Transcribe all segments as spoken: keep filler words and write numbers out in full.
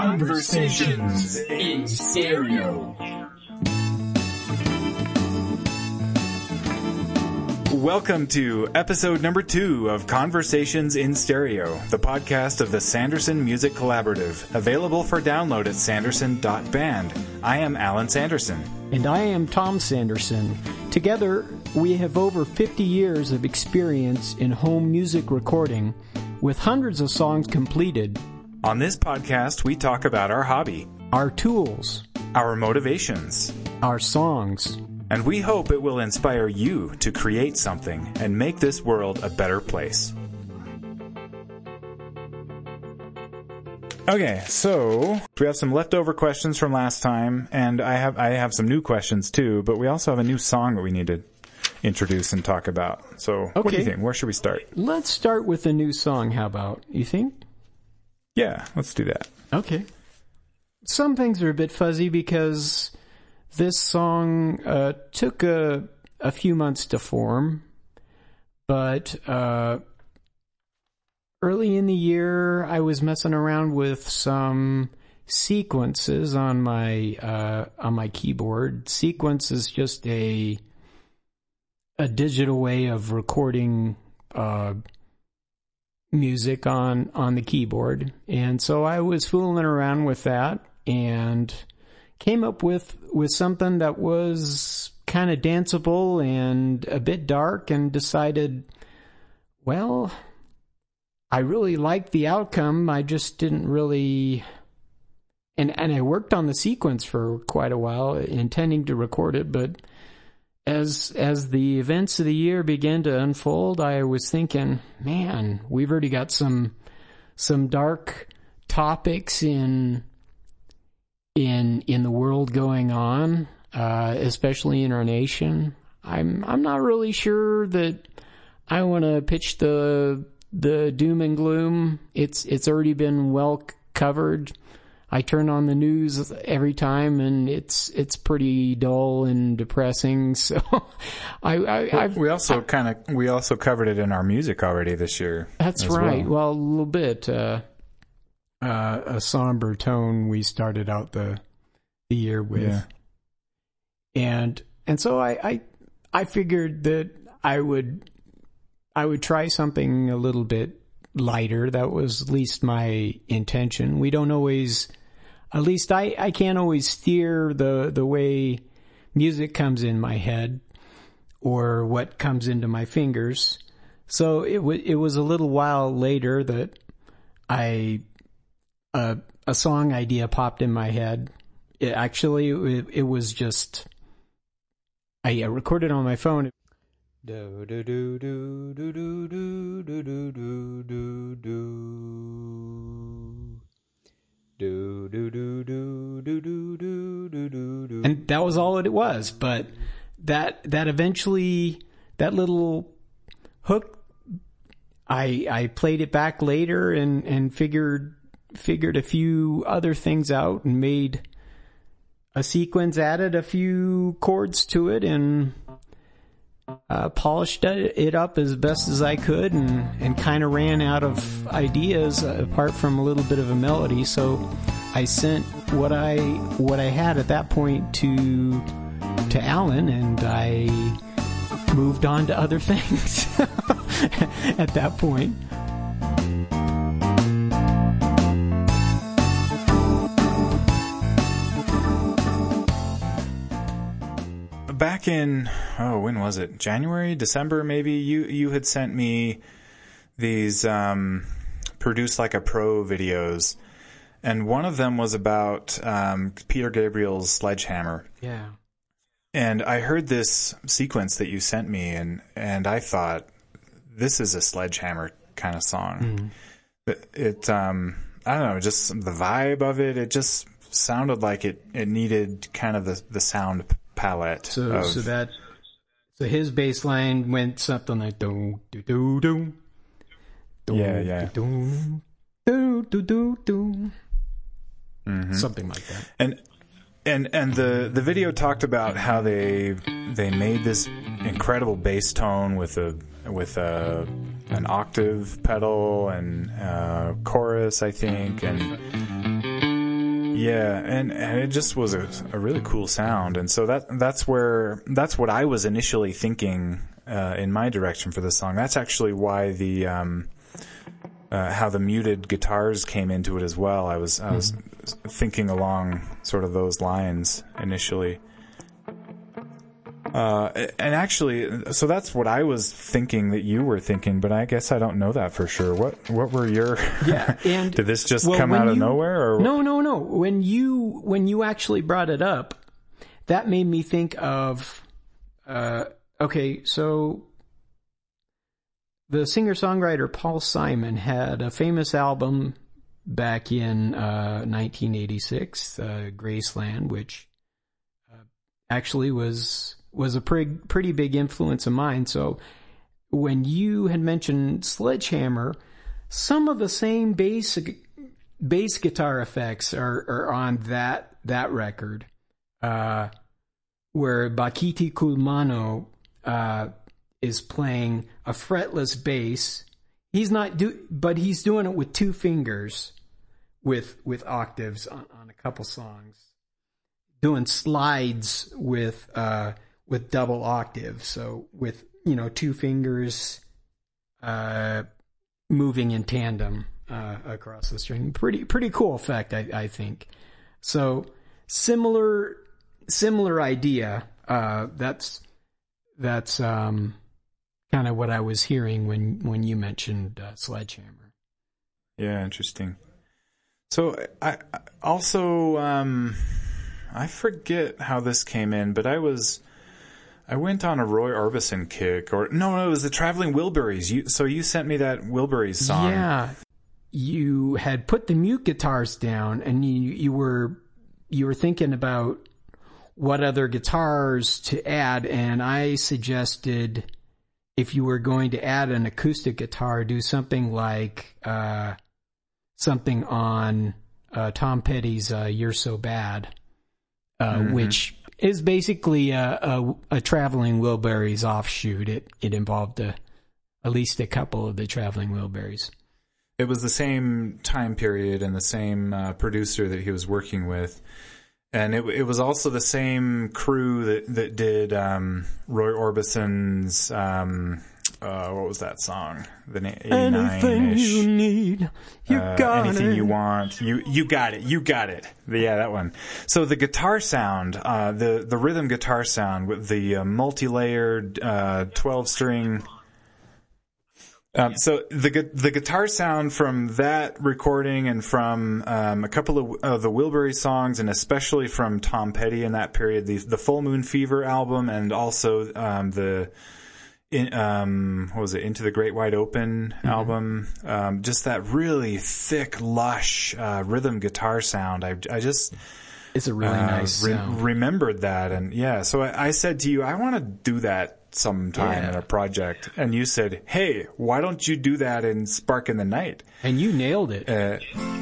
Conversations in Stereo. Welcome to episode number two of Conversations in Stereo, the podcast of the Sanderson Music Collaborative, available for download at sanderson dot band. I am Alan Sanderson. And I am Tom Sanderson. Together, we have over fifty years of experience in home music recording, with hundreds of songs completed. On this podcast, we talk about our hobby, our tools, our motivations, our songs, and we hope it will inspire you to create something and make this world a better place. Okay, so we have some leftover questions from last time, and I have I have some new questions too, but we also have a new song that we need to introduce and talk about. So okay. What do you think? Where should we start? Let's start with a new song, how about? You think? Yeah, let's do that. Okay. Some things are a bit fuzzy because this song uh, took a, a few months to form, but uh, early in the year I was messing around with some sequences on my uh, on my keyboard. Sequence is just a a digital way of recording uh, music on on the keyboard, and so I was fooling around with that and came up with with something that was kind of danceable and a bit dark, and decided, well, I really liked the outcome. I just didn't really, and and I worked on the sequence for quite a while, intending to record it, but As as the events of the year began to unfold, I was thinking, man, we've already got some some dark topics in in in the world going on, uh, especially in our nation. I'm I'm not really sure that I want to pitch the the doom and gloom. It's it's already been well covered. I turn on the news every time, and it's it's pretty dull and depressing. So, I, I I've, we also kind of we also covered it in our music already this year. That's right. Well. well, a little bit uh, uh, a somber tone we started out the the year with, yeah. and and so I, I I figured that I would I would try something a little bit lighter. That was at least my intention. We don't always. At least I, I can't always steer the, the way music comes in my head or what comes into my fingers. So it, w- it was a little while later that I uh, a song idea popped in my head. It actually, it, it was just, I recorded on my phone. Do do do do do do do do do do do. Do, do, do, do, do, do, do, do, do. And that was all it was. But that that eventually, that little hook, I I played it back later and, and figured figured a few other things out and made a sequence, added a few chords to it, and uh, polished it up as best as I could, and, and kind of ran out of ideas apart from a little bit of a melody. So I sent what I what I had at that point to to Alan, and I moved on to other things at that point. Back in, oh, when was it? January, December, maybe? You you had sent me these um, Produce Like a Pro videos, and one of them was about um, Peter Gabriel's Sledgehammer. Yeah. And I heard this sequence that you sent me, and, and I thought, this is a Sledgehammer kind of song. Mm. It, it um, I don't know, just the vibe of it, it just sounded like it, it needed kind of the, the sound palette. So, of, so that, so his bass line went something like do do do do. Yeah, yeah. Do do do do do. Mm-hmm. Something like that. And and and the the video talked about how they they made this incredible bass tone with a with a an octave pedal and uh chorus, I think, and Yeah, and, and it just was a, a really cool sound, and so that that's where that's what I was initially thinking uh, in my direction for this song. That's actually why the um, uh, how the muted guitars came into it as well. I was I was mm-hmm. thinking along sort of those lines initially. Uh, and actually, so that's what I was thinking that you were thinking, but I guess I don't know that for sure. What, what were your, yeah, and did this just well, come out of you, nowhere or? No, no, no. When you, when you actually brought it up, that made me think of, uh, okay, so the singer-songwriter Paul Simon had a famous album back in, uh, nineteen eighty-six, uh, Graceland, which, uh, actually was, was a pretty, pretty big influence of mine. So when you had mentioned Sledgehammer, some of the same bass, bass guitar effects are, are on that, that record, uh, where Bakiti Kulmano, uh, is playing a fretless bass. He's not do, but he's doing it with two fingers with, with octaves on, on a couple songs, doing slides with, uh, with double octave. So with, you know, two fingers, uh, moving in tandem, uh, across the string. Pretty, pretty cool effect, I, I think. So similar, similar idea. Uh, that's, that's, um, kind of what I was hearing when, when you mentioned, uh, Sledgehammer. Yeah. Interesting. So I, I also, um, I forget how this came in, but I was, I went on a Roy Orbison kick, or no, no, it was the Traveling Wilburys. You, so you sent me that Wilburys song. Yeah, you had put the mute guitars down, and you you were you were thinking about what other guitars to add, and I suggested if you were going to add an acoustic guitar, do something like uh, something on uh, Tom Petty's uh, "You're So Bad," uh, mm-hmm. which is basically a, a, a Traveling Wilburys offshoot. It it involved a, at least a couple of the Traveling Wilburys. It was the same time period and the same uh, producer that he was working with, and it it was also the same crew that that did um, Roy Orbison's um, uh, what was that song? The eighty-nine-ish. Anything you need, you uh, got anything it. you want, you you got it, you got it. Yeah, that one. So the guitar sound, uh, the the rhythm guitar sound with the uh, multi-layered uh, twelve-string. Um, so the the guitar sound from that recording and from um, a couple of uh, the Wilbury songs, and especially from Tom Petty in that period, the the Full Moon Fever album, and also um, the. In, um, what was it? Into the Great Wide Open mm-hmm. album. Um, just that really thick, lush, uh, rhythm guitar sound. I, I just, it's a really uh, nice re- sound. remembered that. And yeah, so I, I said to you, I want to do that sometime yeah. in a project. And you said, hey, why don't you do that in Spark in the Night? And you nailed it. Uh,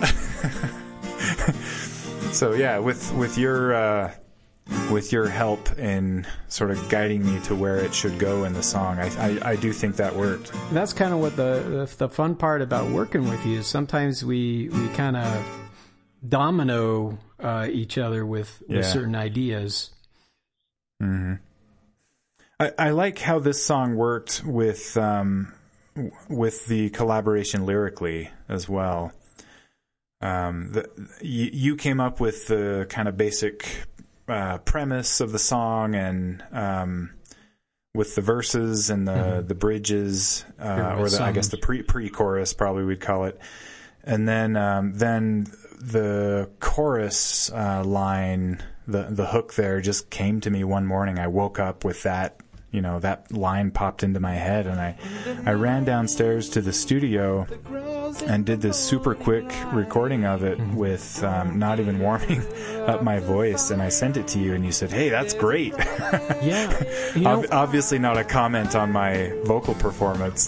so yeah, with, with your, uh, with your help in sort of guiding me to where it should go in the song, I I, I do think that worked. That's kind of what the, the the fun part about working with you is. Sometimes we we kind of domino uh, each other with, with yeah. certain ideas. Mm-hmm. I I like how this song worked with um with the collaboration lyrically as well. Um, the, you, you came up with the kind of basic Uh, premise of the song, and um, with the verses and the mm-hmm. the bridges, uh, or the, I guess the pre pre chorus probably we'd call it, and then um, then the chorus uh, line, the the hook there just came to me one morning. I woke up with that, you know, that line popped into my head, and I I ran downstairs to the studio and did this super quick recording of it mm-hmm. with um, not even warming up my voice, and I sent it to you, and you said, hey, that's great. Yeah. You know, Ob- obviously not a comment on my vocal performance.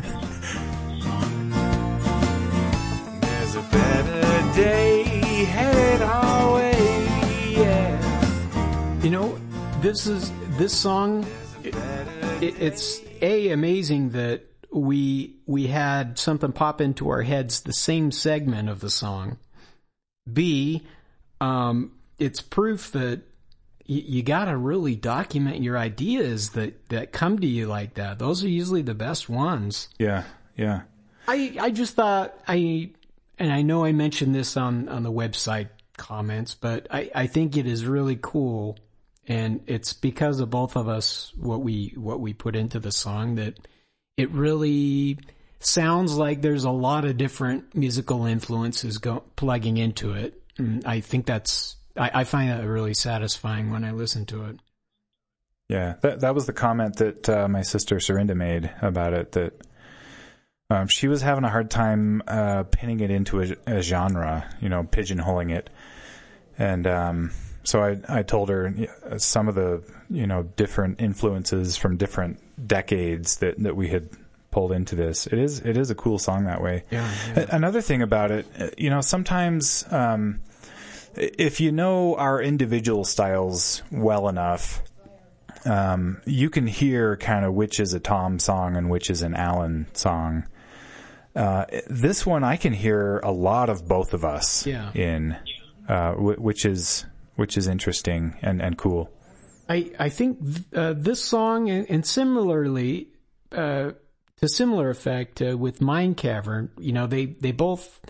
There's a better day headed our way, yeah. You know, this is this song, it, it, it's A, amazing that we we had something pop into our heads, the same segment of the song. B, um, it's proof that y- you got to really document your ideas that, that come to you like that. Those are usually the best ones. Yeah, yeah. I I just thought I, and I know I mentioned this on, on the website comments, but I, I think it is really cool, and it's because of both of us what we what we put into the song that it really sounds like there's a lot of different musical influences go, plugging into it. And I think that's, I, I find that really satisfying when I listen to it. Yeah, that that was the comment that uh, my sister Serinda made about it, that um, she was having a hard time uh, pinning it into a, a genre, you know, pigeonholing it. And um, so I, I told her some of the, you know, different influences from different decades that, that we had pulled into this. It is it is a cool song that way. Yeah, yeah. Another thing about it, you know, sometimes um, if you know our individual styles well enough, um, you can hear kind of which is a Tom song and which is an Alan song. Uh, this one I can hear a lot of both of us yeah. in, uh, w- which is which is interesting and, and cool. I I think uh, this song and, and similarly. Uh, To similar effect uh, with Mind Cavern, you know, they, they both.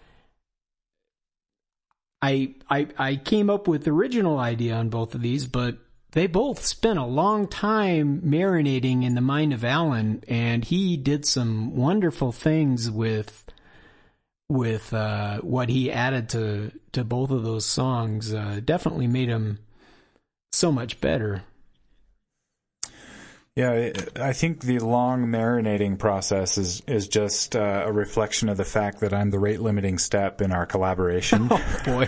I I I came up with the original idea on both of these, but they both spent a long time marinating in the mind of Alan, and he did some wonderful things with with uh, what he added to to both of those songs. Uh, definitely made them so much better. Yeah, I think the long marinating process is is just uh, a reflection of the fact that I'm the rate limiting step in our collaboration. Oh boy,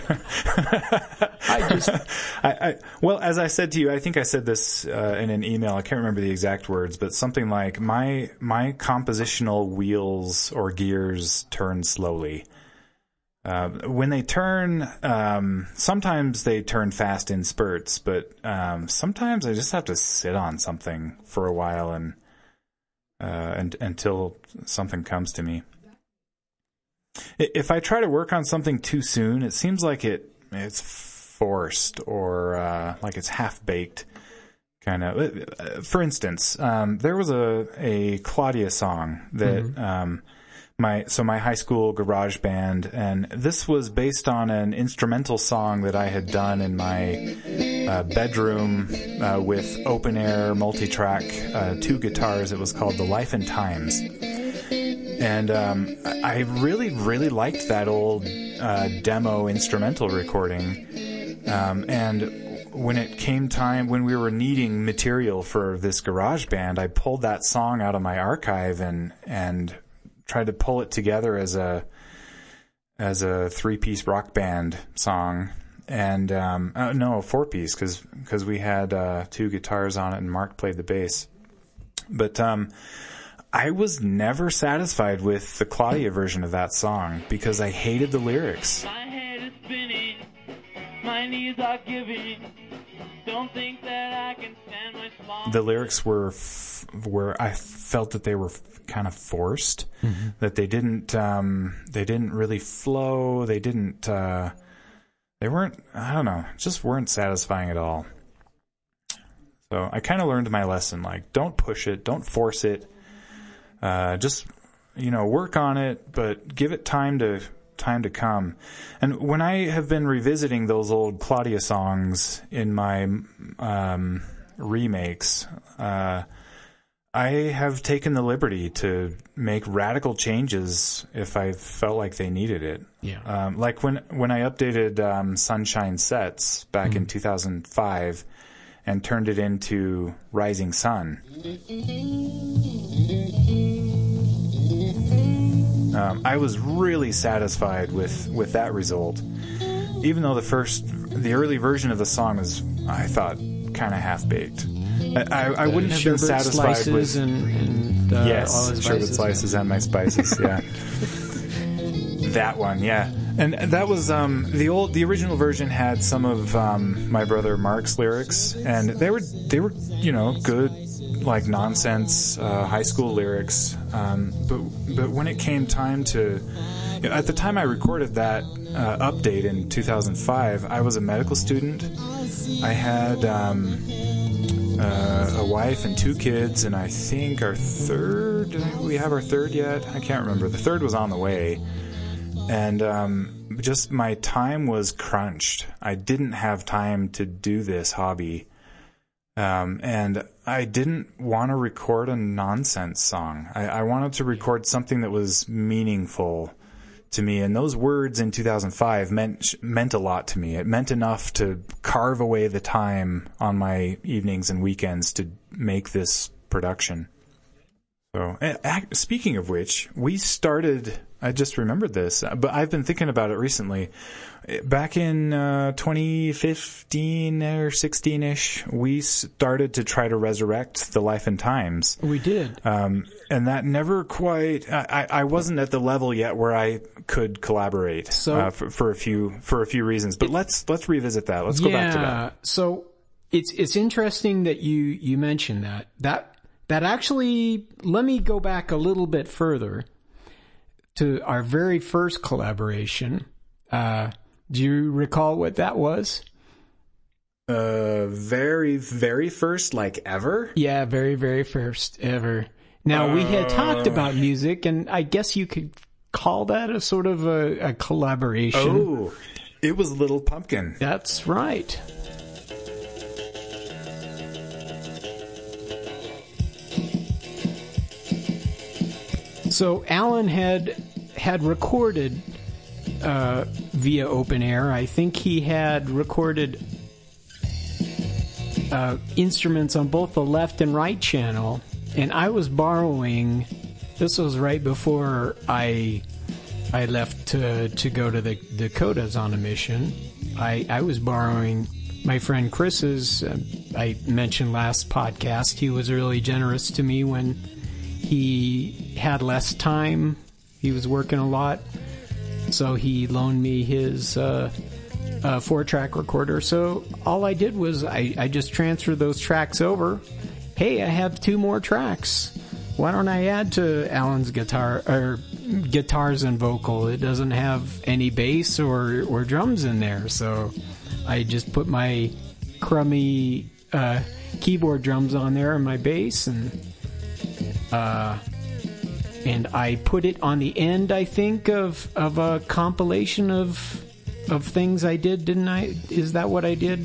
I just, I, I well, as I said to you, I think I said this uh, in an email. I can't remember the exact words, but something like my my compositional wheels or gears turn slowly. Uh, when they turn, um, sometimes they turn fast in spurts, but um, sometimes I just have to sit on something for a while and, uh, and until something comes to me. If I try to work on something too soon, it seems like it it's forced or uh, like it's half baked. Kind of. For instance, um, there was a a Claudia song that. Mm-hmm. Um, My, so my high school garage band, and this was based on an instrumental song that I had done in my uh, bedroom uh, with open air multi-track, uh, two guitars. It was called The Life and Times. And um, I really, really liked that old uh, demo instrumental recording. Um, and when it came time, when we were needing material for this garage band, I pulled that song out of my archive and and tried to pull it together as a as a three-piece rock band song, and um, uh, no, four-piece because because we had uh, two guitars on it and Mark played the bass. But um, I was never satisfied with the Claudia version of that song because I hated the lyrics. My head is spinning, my knees are giving. Don't think that I can stand my small. The lyrics were f- were I felt that they were f- kind of forced, mm-hmm. that they didn't um, they didn't really flow. They didn't uh, they weren't I don't know just weren't satisfying at all. So I kind of learned my lesson. Like, don't push it, don't force it. Uh, just you know work on it, but give it time to. time to come. And when I have been revisiting those old Claudia songs in my um, remakes, uh, I have taken the liberty to make radical changes if I felt like they needed it. Yeah. Um, like when when I updated um, Sunshine Sets back mm-hmm. in two thousand five and turned it into Rising Sun. Um, I was really satisfied with, with that result, even though the first, the early version of the song was, I thought, kind of half-baked. I, I, I wouldn't have been satisfied with... And, and, uh, yes, all his sherbet slices and my spices, yeah. That one, yeah. And that was, um, the old, the original version had some of, um, my brother Mark's lyrics, and they were, they were, you know, good, like nonsense uh, high school lyrics, um, but but when it came time to, you know, at the time I recorded that uh, update in two thousand five, I was a medical student. I had um, uh, a wife and two kids, and I think our third, did we have our third yet? I can't remember. The third was on the way. And um, just my time was crunched. I didn't have time to do this hobby. Um, and I didn't want to record a nonsense song. I, I wanted to record something that was meaningful to me. And those words in two thousand five meant, meant a lot to me. It meant enough to carve away the time on my evenings and weekends to make this production. So, speaking of which, we started, I just remembered this, but I've been thinking about it recently. Back in uh, twenty fifteen or sixteen-ish, we started to try to resurrect the Life and Times. We did. Um, and that never quite, I, I wasn't at the level yet where I could collaborate so, uh, for, for a few for a few reasons. But it, let's let's revisit that. Let's yeah, go back to that. So it's it's interesting that you, you mentioned that. That that actually, let me go back a little bit further to our very first collaboration. Uh Do you recall what that was? Uh, very, very first, like ever? Yeah, very, very first ever. Now, uh, we had talked about music, and I guess you could call that a sort of a, a collaboration. Oh, it was Little Pumpkin. That's right. So Alan had had recorded Uh, via Open Air. I think he had recorded uh, instruments on both the left and right channel, and I was borrowing. This was right before I I left to to go to the Dakotas on a mission. I I was borrowing my friend Chris's. Uh, I mentioned last podcast. He was really generous to me when he had less time. He was working a lot. So he loaned me his uh, uh, four-track recorder. So all I did was I, I just transferred those tracks over. Hey, I have two more tracks. Why don't I add to Alan's guitar or guitars and vocal? It doesn't have any bass or or drums in there. So I just put my crummy uh, keyboard drums on there and my bass, and uh. And I put it on the end, I think, of of a compilation of of things I did, didn't I? Is that what I did?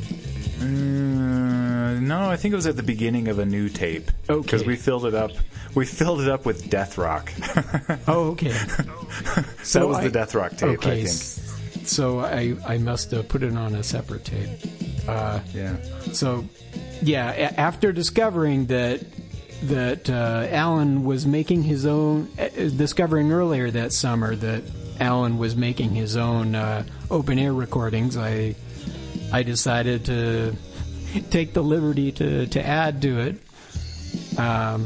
Uh, no, I think it was at the beginning of a new tape. Okay. Because we filled it up. We filled it up with death rock. Oh, okay. So that was I, the death rock tape, okay, I think. So I I must have put it on a separate tape. Uh, yeah. So, yeah. A- after discovering that. that uh, Alan was making his own, uh, discovering earlier that summer that Alan was making his own uh, open air recordings, I I decided to take the liberty to, to add to it. Um,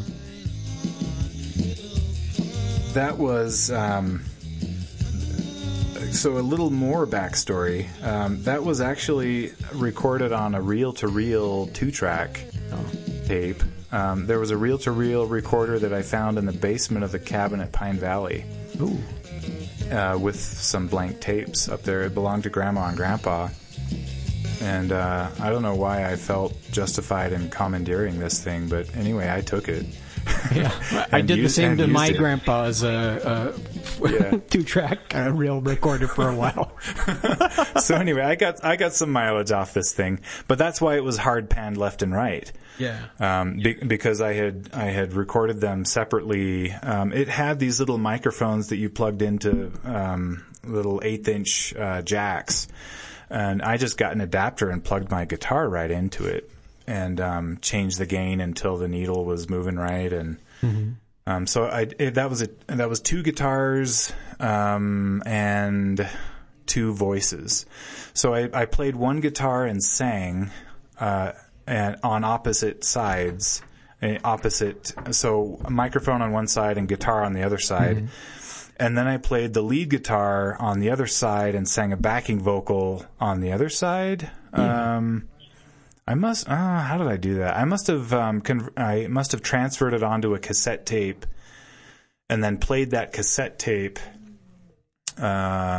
that was, um, so a little more backstory. Um, that was actually recorded on a reel-to-reel two-track oh. tape. Um, there was a reel-to-reel recorder that I found in the basement of the cabin at Pine Valley. Ooh. Uh, with some blank tapes up there. It belonged to Grandma and Grandpa. And uh, I don't know why I felt justified in commandeering this thing, but anyway, I took it. Yeah, I did used, the same to my it. grandpa's uh, uh, yeah. two-track uh, reel recorder for a while. So anyway, I got I got some mileage off this thing, but that's why it was hard panned left and right. Yeah. Um, be, because I had I had recorded them separately. Um, it had these little microphones that you plugged into um, little eighth inch uh, jacks, and I just got an adapter and plugged my guitar right into it. And um, changed the gain until the needle was moving right, and mm-hmm. um, so I it, that was a that was two guitars um, and two voices. So I, I played one guitar and sang, uh, and on opposite sides, opposite. So a microphone on one side and guitar on the other side. Mm-hmm. And then I played the lead guitar on the other side and sang a backing vocal on the other side. Yeah. Um, I must. Uh, how did I do that? I must have. Um, con- I must have transferred it onto a cassette tape, and then played that cassette tape uh,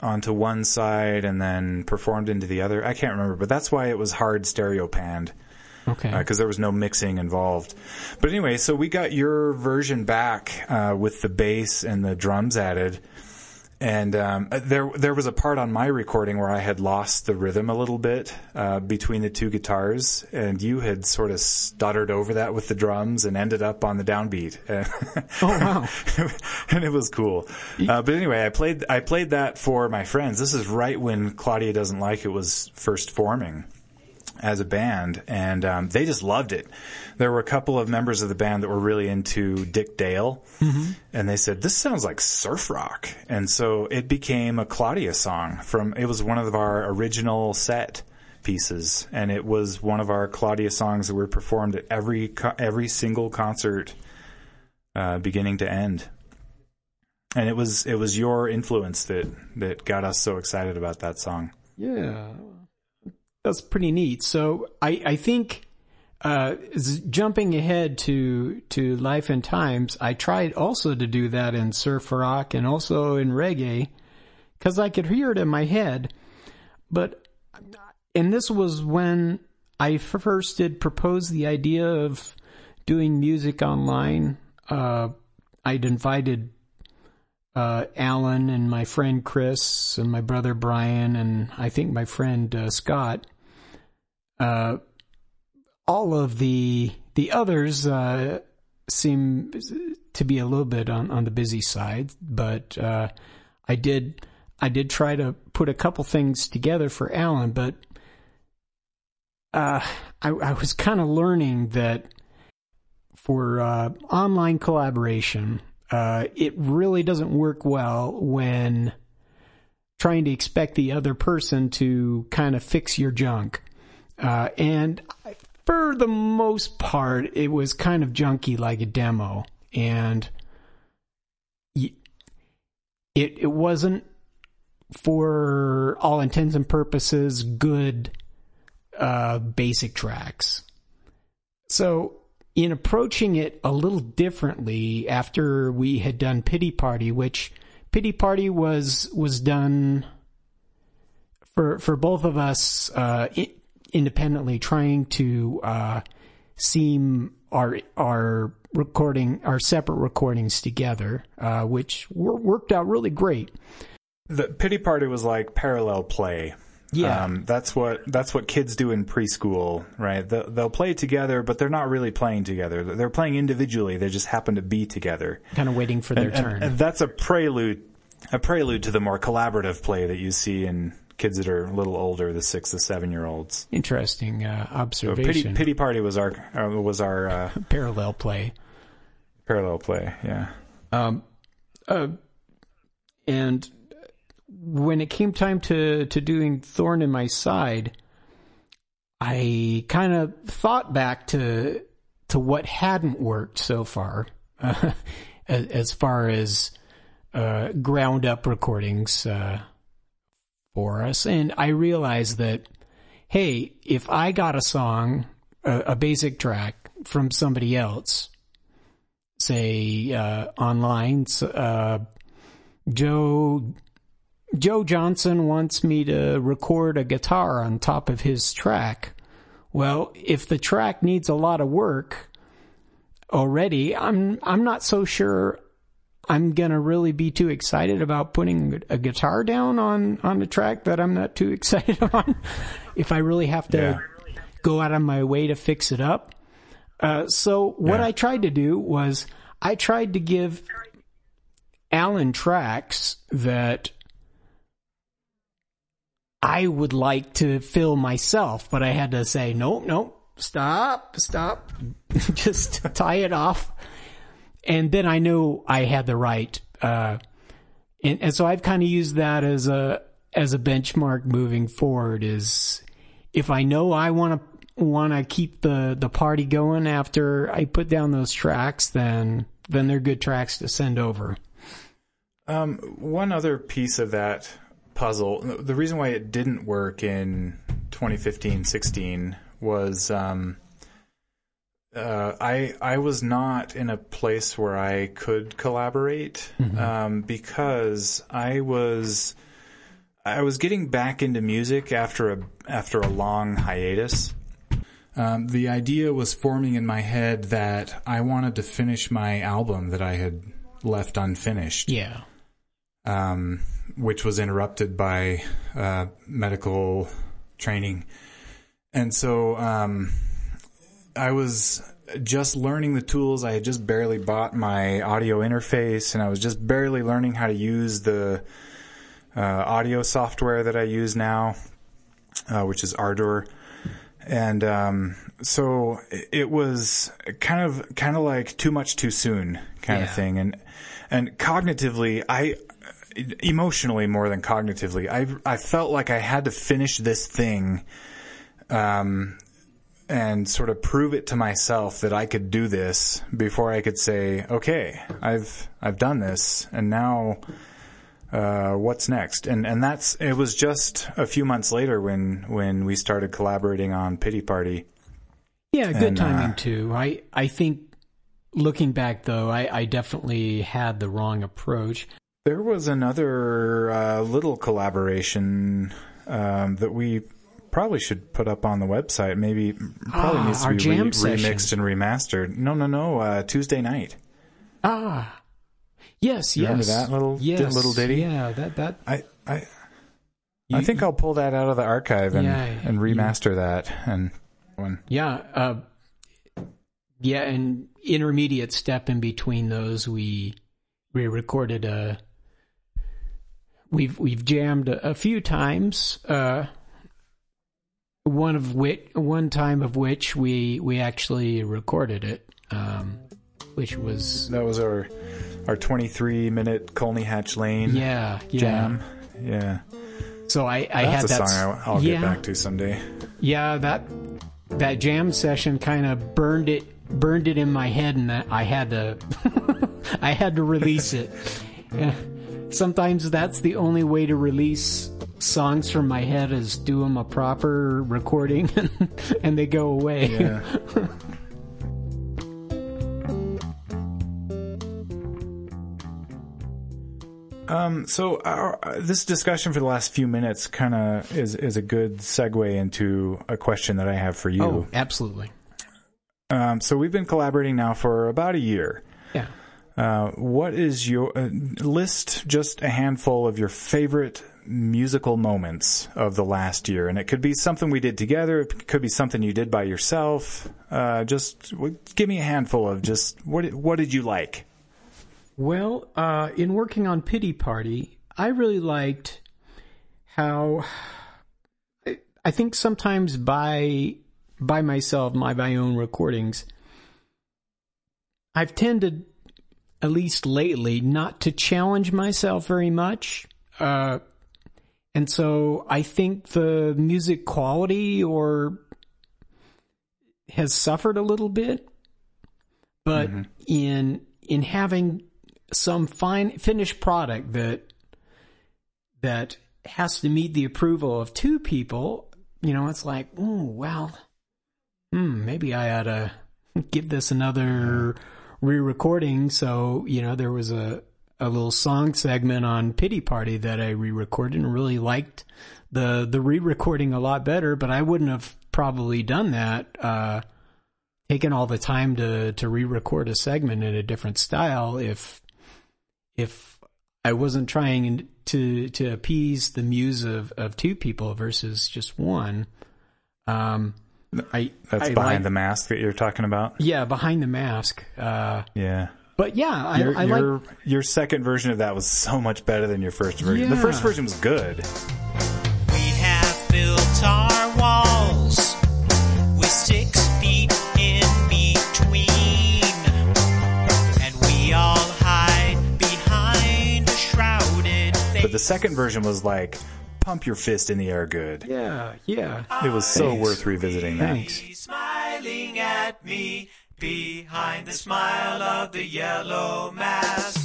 onto one side and then performed into the other. I can't remember, but that's why it was hard stereo panned. Okay. Because uh, there was no mixing involved. But anyway, so we got your version back uh, with the bass and the drums added. And um, there there was a part on my recording where I had lost the rhythm a little bit uh, between the two guitars, and you had sort of stuttered over that with the drums and ended up on the downbeat. Oh wow! And it was cool. Uh, but anyway, I played I played that for my friends. This is right when Claudia Doesn't Like It was first forming as a band, and um, they just loved it. There were a couple of members of the band that were really into Dick Dale, mm-hmm. and they said, this sounds like surf rock. And so it became a Claudia song. From it was one of our original set pieces, and it was one of our Claudia songs that were performed at every every single concert, uh, beginning to end. And it was it was your influence that, that got us so excited about that song. Yeah. That's pretty neat. So I, I think, uh, jumping ahead to, to Life and Times, I tried also to do that in surf rock and also in reggae, cause I could hear it in my head. But, and this was when I first did propose the idea of doing music online. Uh, I'd invited, uh, Alan and my friend Chris and my brother Brian and I think my friend, uh, Scott. Uh, all of the the others uh, seem to be a little bit on, on the busy side, but uh, I did I did try to put a couple things together for Alan, but uh, I, I was kind of learning that for uh, online collaboration, uh, it really doesn't work well when trying to expect the other person to kind of fix your junk. Uh, and for the most part, it was kind of junky like a demo. And it, it wasn't, for all intents and purposes, good uh, basic tracks. So in approaching it a little differently after we had done Pity Party, which Pity Party was was done for, for both of us uh, it, independently, trying to uh, seam our our recording, our separate recordings together, uh, which wor- worked out really great. The Pity Party was like parallel play. Yeah, um, that's what that's what kids do in preschool, right? They'll, they'll play together, but they're not really playing together. They're playing individually. They just happen to be together, kind of waiting for their and, turn. And, and that's a prelude, a prelude to the more collaborative play that you see in kids that are a little older, the six to seven year olds. Interesting uh, observation. So Pity, Pity Party was our uh, was our uh, parallel play. Parallel play, yeah. Um, uh, and when it came time to to doing Thorn in My Side, I kind of thought back to to what hadn't worked so far, uh, as, as far as uh, ground up recordings. Uh, for us, and I realized that, hey, if I got a song, a, a basic track from somebody else, say uh, online, uh, Joe Joe Johnson wants me to record a guitar on top of his track. Well, if the track needs a lot of work already, I'm I'm not so sure I'm going to really be too excited about putting a guitar down on, on a track that I'm not too excited on. If I really have to yeah. go out of my way to fix it up. Uh, so what yeah. I tried to do was I tried to give Alan tracks that I would like to fill myself, but I had to say, nope, nope, stop, stop, just tie it off. And then I knew I had the right, uh, and, and so I've kind of used that as a, as a benchmark moving forward. Is if I know I want to, want to keep the, the party going after I put down those tracks, then, then they're good tracks to send over. Um, one other piece of that puzzle, the reason why it didn't work in twenty fifteen sixteen was, um, Uh, I I was not in a place where I could collaborate, mm-hmm. um, because I was I was getting back into music after a after a long hiatus. Um, the idea was forming in my head that I wanted to finish my album that I had left unfinished. Yeah. Um, which was interrupted by uh, medical training. And so um, I was just learning the tools. I had just barely bought my audio interface, and I was just barely learning how to use the uh, audio software that I use now, uh, which is Ardour. And um, so it was kind of kind of like too much too soon kind yeah. of thing. And and cognitively, I emotionally more than cognitively, I I felt like I had to finish this thing, um, and sort of prove it to myself that I could do this before I could say, okay, I've I've done this, and now. Uh, what's next? And, and that's, it was just a few months later when, when we started collaborating on Pity Party. Yeah, good and, timing uh, too. I, I think looking back though, I, I definitely had the wrong approach. There was another, uh, little collaboration, um, that we probably should put up on the website. Maybe, probably ah, needs to our be jam re- session. remixed and remastered. No, no, no, uh, Tuesday night. Ah. Yes, Remember yes. that little yes, little ditty? Yeah, that that. I I You, I think I'll pull that out of the archive and, Yeah, and remaster that and one. Yeah, uh, yeah, and intermediate step in between those, we we recorded a. We've we've jammed a, a few times. Uh, one of which one time of which we we actually recorded it, um, which was That was our our twenty-three minute Colney Hatch Lane yeah yeah. jam. Yeah. So I I That's had a that song I'll, I'll yeah, get back to someday. Yeah, that that jam session kind of burned it burned it in my head, and I had to I had to release it. Yeah. Sometimes that's the only way to release songs from my head is do them a proper recording, and, and they go away. Yeah. Um, so our, this discussion for the last few minutes kind of is, is a good segue into a question that I have for you. Oh, absolutely. Um, so we've been collaborating now for about a year. Yeah. Uh, what is your uh, list? Just a handful of your favorite musical moments of the last year, and it could be something we did together. It could be something you did by yourself. Uh, just give me a handful of just what what did you like? Well, uh, in working on Pity Party, I really liked how I, I think sometimes by by myself, my my own recordings, I've tended, at least lately, not to challenge myself very much. Uh, and so I think the music quality or has suffered a little bit. But mm-hmm. in in having some fine finished product that that has to meet the approval of two people, you know, it's like, oh, well, hmm, maybe I ought to give this another re-recording. So, you know, there was a, a little song segment on Pity Party that I re-recorded and really liked the the re-recording a lot better, but I wouldn't have probably done that, uh, taken all the time to, to re-record a segment in a different style if if I wasn't trying to to appease the muse of, of two people versus just one. Um, I That's I Behind like, the Mask that you're talking about? Yeah, Behind the Mask. Uh, yeah. But yeah, I, your, I your, like... Your second version of that was so much better than your first version. Yeah. The first version was good. We have built our walls with six feet in between, and we all hide behind a shrouded face. But the second version was like, pump your fist in the air good. Yeah, yeah. It was so Thanks. worth revisiting that. Thanks. He's smiling at me behind the smile of the yellow mask.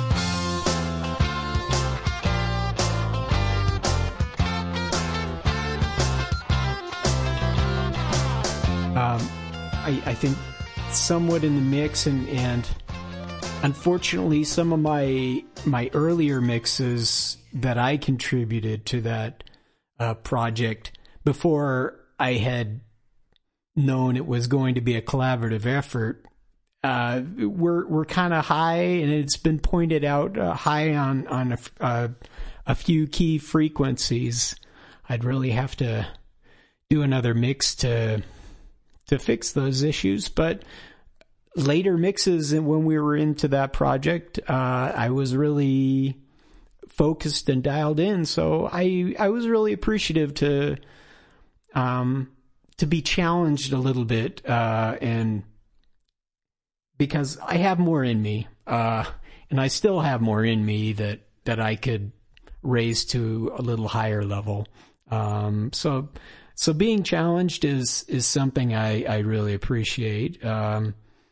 Um, I, I think somewhat in the mix, and, and unfortunately, some of my my earlier mixes that I contributed to that uh, project before I had known it was going to be a collaborative effort, uh, were were kind of high, and it's been pointed out uh, high on on a, uh, a few key frequencies. I'd really have to do another mix to to fix those issues, but later mixes, and when we were into that project, uh, I was really focused and dialed in. So I I was really appreciative to um to be challenged a little bit, uh, and because I have more in me, uh, and I still have more in me that that I could raise to a little higher level. Um, so so being challenged is is something I I really appreciate. Um,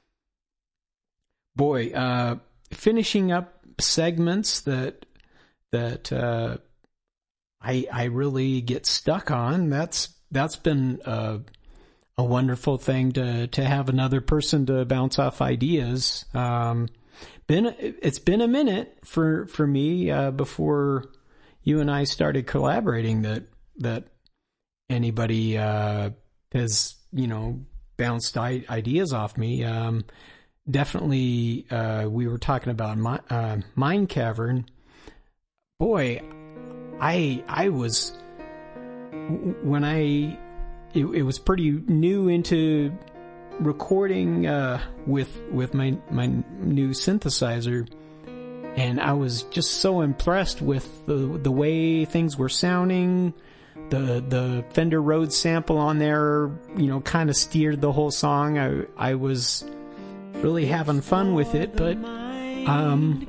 Boy, uh, finishing up segments that that uh, I I really get stuck on. That's that's been a, a wonderful thing to to have another person to bounce off ideas. Um, been it's been a minute for for me uh, before you and I started collaborating that that anybody uh, has you know bounced I- ideas off me. Um, Definitely, uh, we were talking about my, uh, Mind Cavern. Boy, I I was when I it, it was pretty new into recording uh, with with my my new synthesizer, and I was just so impressed with the the way things were sounding. The the Fender Rhodes sample on there, you know, kind of steered the whole song. I I was really having fun with it, but um,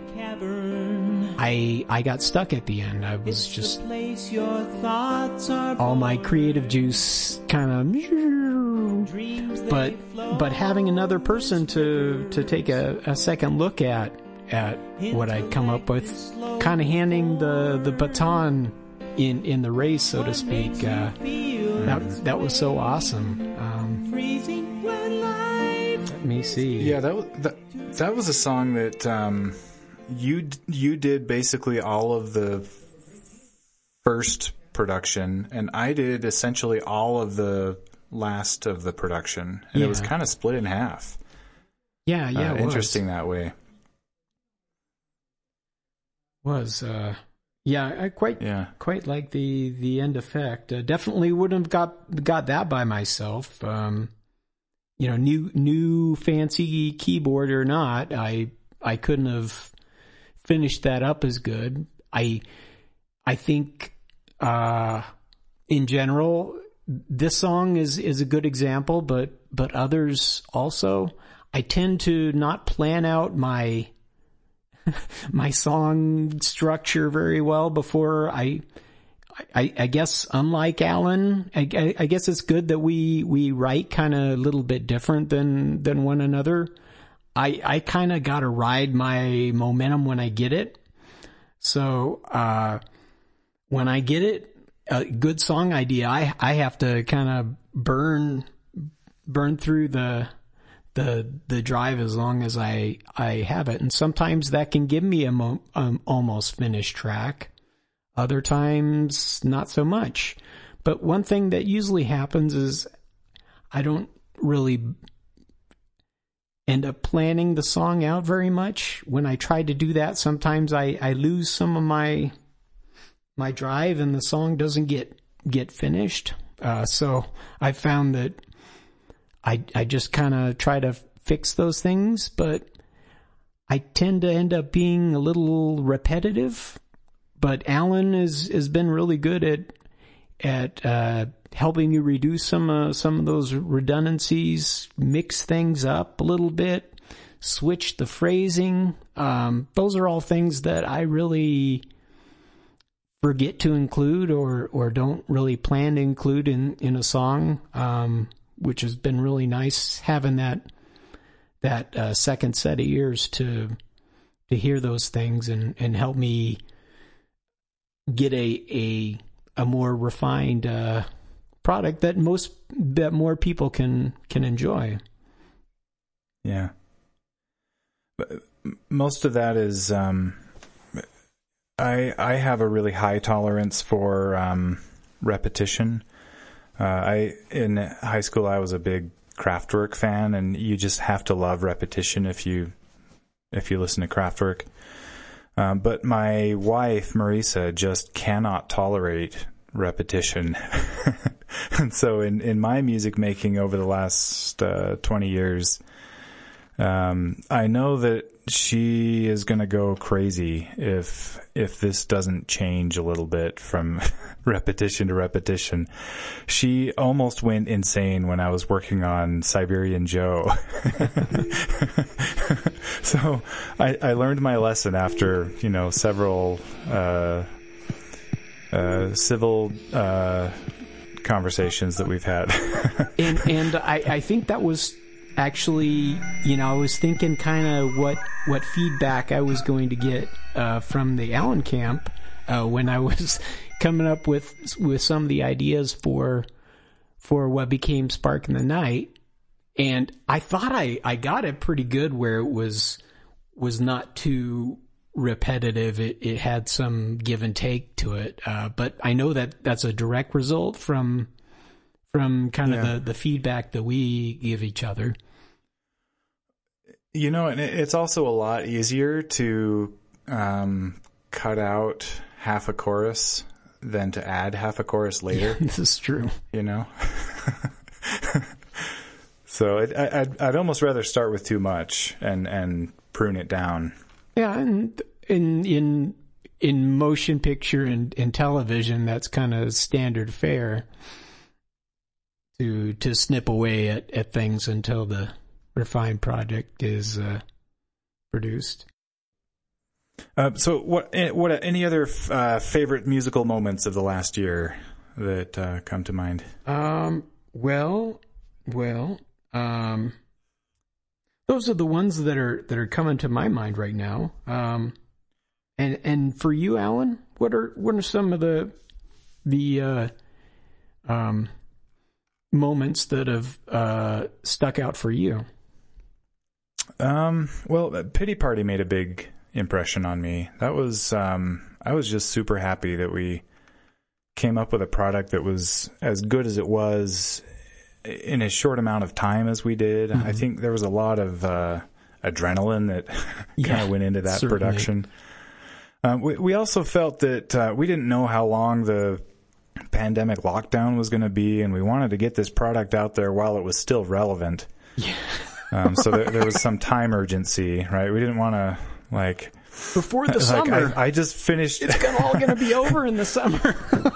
I I got stuck at the end. I was just all my creative juice kind of, but but having another person to to take a, a second look at at what I'd come up with, kind of handing the the baton in in the race, so to speak. Uh, that that was so awesome. Um, Let me see. Yeah, that was that, that was a song that um, you you did basically all of the first production, and I did essentially all of the last of the production, and yeah. it was kind of split in half. Yeah, yeah, uh, it interesting was. that way. Was uh, yeah, I quite yeah. quite like the the end effect. Uh, definitely wouldn't have got got that by myself. Um, You know, new new fancy keyboard or not, I I couldn't have finished that up as good. I I think uh, in general, this song is is a good example, but but others also. I tend to not plan out my my song structure very well before I. I, I guess, unlike Alan, I, I, I guess it's good that we, we write kind of a little bit different than, than one another. I, I kind of got to ride my momentum when I get it. So, uh, when I get it, a good song idea, I, I have to kind of burn, burn through the, the, the drive as long as I, I have it. And sometimes that can give me a mo- um, almost finished track. Other times, not so much. But one thing that usually happens is I don't really end up planning the song out very much. When I try to do that, sometimes I, I lose some of my my drive and the song doesn't get get finished. Uh, so I found that I I just kind of try to fix those things, but I tend to end up being a little repetitive. But Alan is has been really good at at uh, helping you reduce some uh, some of those redundancies, mix things up a little bit, switch the phrasing. Um, those are all things that I really forget to include or or don't really plan to include in in a song, um, which has been really nice having that that uh, second set of ears to to hear those things and and help me get a a a more refined uh, product that most that more people can can enjoy. Yeah, but most of that is um, I I have a really high tolerance for um, repetition. Uh, I in high school I was a big Kraftwerk fan, and you just have to love repetition if you if you listen to Kraftwerk. Um, but my wife Marisa just cannot tolerate repetition, and so in in my music making over the last uh, twenty years, um, I know that she is going to go crazy if if this doesn't change a little bit from repetition to repetition. She almost went insane when I was working on Siberian Joe. So I, I learned my lesson after, you know, several uh, uh, civil uh, conversations that we've had. and and I, I think that was actually, you know, I was thinking kind of what what feedback I was going to get uh, from the Allen camp uh, when I was coming up with with some of the ideas for for what became Spark in the Night, and I thought I, I got it pretty good where it was was not too repetitive. It it had some give and take to it, uh, but I know that that's a direct result from from kind of yeah. the, the feedback that we give each other. You know, and it's also a lot easier to um, cut out half a chorus than to add half a chorus later. Yeah, this is true. You know? So it, I, I'd, I'd almost rather start with too much and, and prune it down. Yeah, and in in in motion picture and, and television, that's kind of standard fare to to snip away at, at things until the refined project is uh, produced. Uh, so, what what any other uh, favorite musical moments of the last year that uh, come to mind? Um. Well, well. Um. Those are the ones that are that are coming to my mind right now. Um. And and for you, Alan, what are what are some of the the uh, um moments that have uh, stuck out for you? Um, well, Pity Party made a big impression on me. That was, um, I was just super happy that we came up with a product that was as good as it was in as short amount of time as we did. Mm-hmm. I think there was a lot of uh, adrenaline that yeah, kind of went into that certainly. production. Um, we, we also felt that uh, we didn't know how long the pandemic lockdown was going to be, and we wanted to get this product out there while it was still relevant. Yeah. Um, so there, there was some time urgency, right? We didn't want to, like... Before the like, summer. I, I just finished... It's all going to be over in the summer.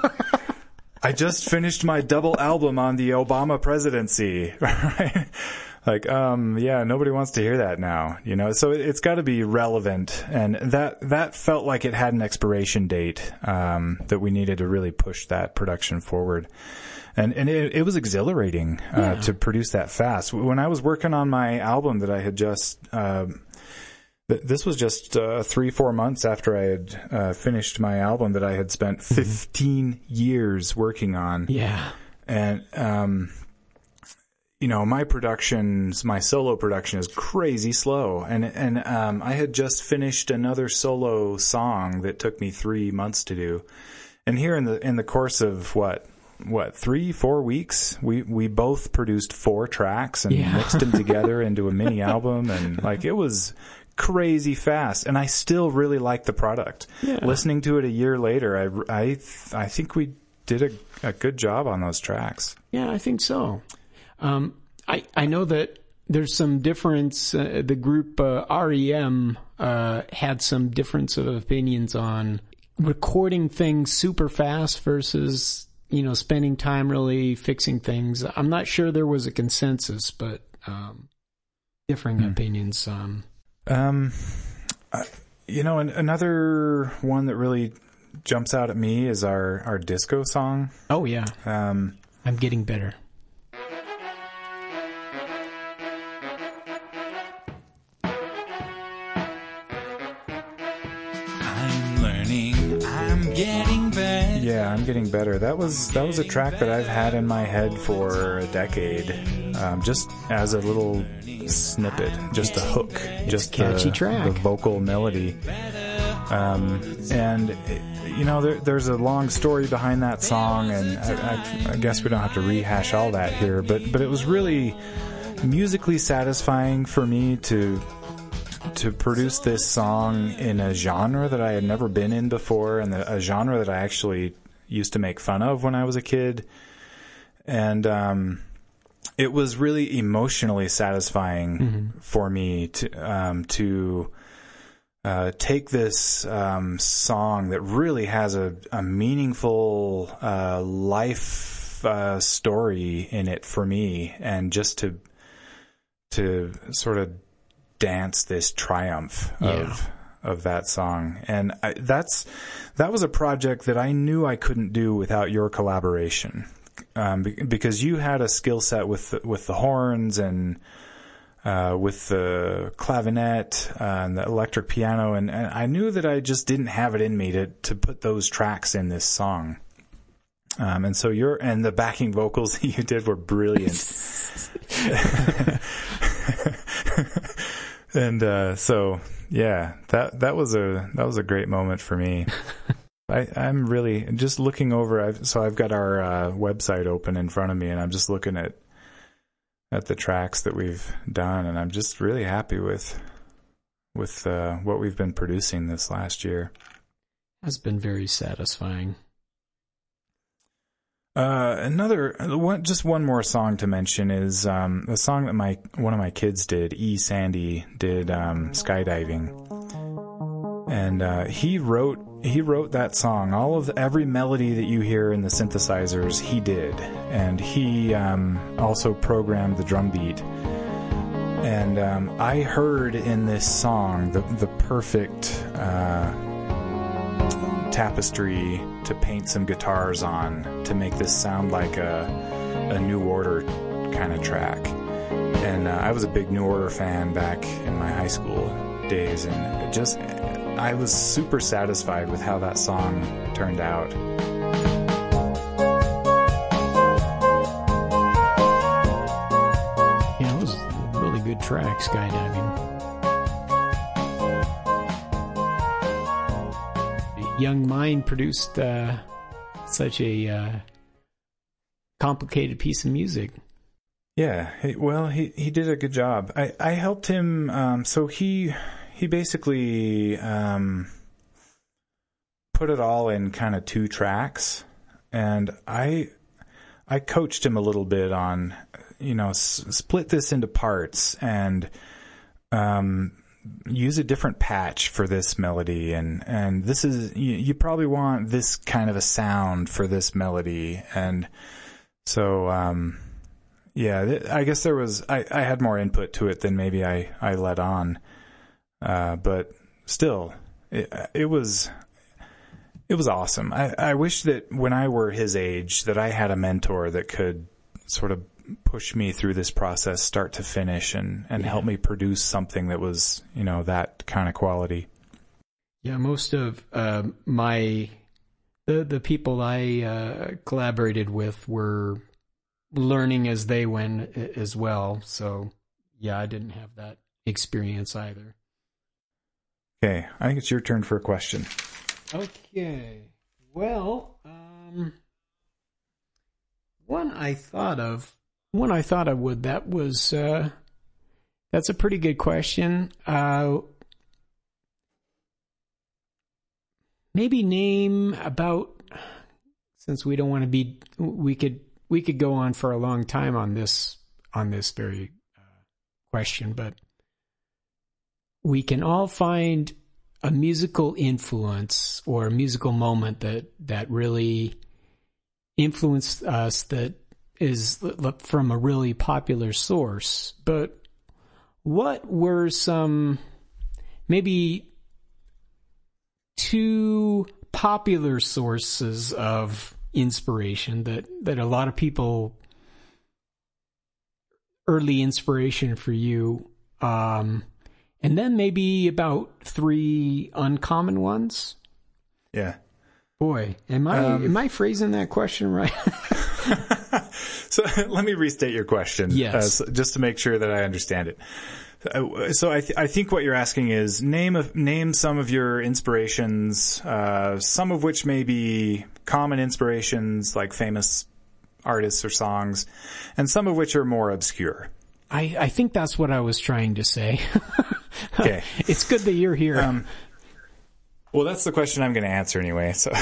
I just finished my double album on the Obama presidency, right? Like, um, yeah, nobody wants to hear that now, you know? So it, it's got to be relevant. And that, that felt like it had an expiration date, um, that we needed to really push that production forward. And and it, it was exhilarating uh, yeah. to produce that fast. When I was working on my album that I had just, uh, th- this was just uh, three, four months after I had uh, finished my album that I had spent fifteen mm-hmm. years working on. Yeah. And, um, you know, my productions, my solo production is crazy slow. And, and um, I had just finished another solo song that took me three months to do. And here in the in the course of what? what, three, four weeks, we, we both produced four tracks and yeah. mixed them together into a mini album. And like, it was crazy fast. And I still really like the product. Yeah. Listening to it a year later, I, I, I think we did a, a good job on those tracks. Yeah, I think so. Um, I, I know that there's some difference. Uh, the group, uh, R E M, uh, had some difference of opinions on recording things super fast versus, you know, spending time really fixing things. I'm not sure there was a consensus, but um, differing hmm. opinions. Um, um, uh, you know, an, another one that really jumps out at me is our, our disco song. Oh, yeah. Um, I'm getting better. I'm learning, I'm getting better. Yeah, I'm getting better. That was that was a track that I've had in my head for a decade, um, just as a little snippet, just a hook, just catchy the, track. the vocal melody. Um, and, you know, there, there's a long story behind that song, and I, I, I guess we don't have to rehash all that here, but, but it was really musically satisfying for me to to produce this song in a genre that I had never been in before, and the, a genre that I actually used to make fun of when I was a kid. And um, it was really emotionally satisfying mm-hmm. for me to um, to uh, take this um, song that really has a, a meaningful uh, life uh, story in it for me, and just to to sort of dance this triumph yeah. of of that song. And I, that's that was a project that I knew I couldn't do without your collaboration, um, because you had a skill set with the, with the horns and uh, with the clavinet uh, and the electric piano, and, and I knew that I just didn't have it in me to to put those tracks in this song. Um, and so your and the backing vocals that you did were brilliant. And uh, so, yeah, that that was a that was a great moment for me. I, I'm really just looking over. I've, so I've got our uh, website open in front of me, and I'm just looking at at the tracks that we've done, and I'm just really happy with with uh, what we've been producing this last year. Has been very satisfying. Uh, another one, just one more song to mention is um, a song that my one of my kids did. E. Sandy did um, skydiving, and uh, he wrote he wrote that song. All of the, every melody that you hear in the synthesizers, he did, and he um, also programmed the drum beat. And um, I heard in this song the the perfect Uh, tapestry to paint some guitars on to make this sound like a a New Order kind of track. And uh, I was a big New Order fan back in my high school days, and it just I was super satisfied with how that song turned out. Yeah, it was a really good track, skydiving. Young mind produced uh, such a uh, complicated piece of music. Yeah, he, well, he, he did a good job. I, I helped him. Um, so he he basically um, put it all in kind of two tracks, and I I coached him a little bit on, you know, s- split this into parts and um. use a different patch for this melody, and and this is you, you probably want this kind of a sound for this melody. And so um yeah th- I guess there was I, I had more input to it than maybe I, I let on, uh but still it, it was it was awesome. I, I wish that when I were his age that I had a mentor that could sort of push me through this process start to finish, and, and yeah. help me produce something that was, you know, that kind of quality. Yeah, most of uh, my, the, the people I uh, collaborated with were learning as they went as well. So, yeah, I didn't have that experience either. Okay, I think it's your turn for a question. Okay. Well, um, one I thought of, one I thought I would, that was, uh, that's a pretty good question. Uh, maybe name about, since we don't want to be, we could, we could go on for a long time on this, on this very uh, question, but we can all find a musical influence or a musical moment that, that really influenced us that is from a really popular source. But what were some maybe two popular sources of inspiration that, that a lot of people, early inspiration for you, um, and then maybe about three uncommon ones? Yeah. Boy, am I um, am I phrasing that question right? So let me restate your question. Yes. Uh, so just to make sure that I understand it. Uh, so I, th- I think what you're asking is name a, name some of your inspirations, uh, some of which may be common inspirations like famous artists or songs, and some of which are more obscure. I, I think that's what I was trying to say. Okay. It's good that you're here. Um, well, that's the question I'm going to answer anyway. So,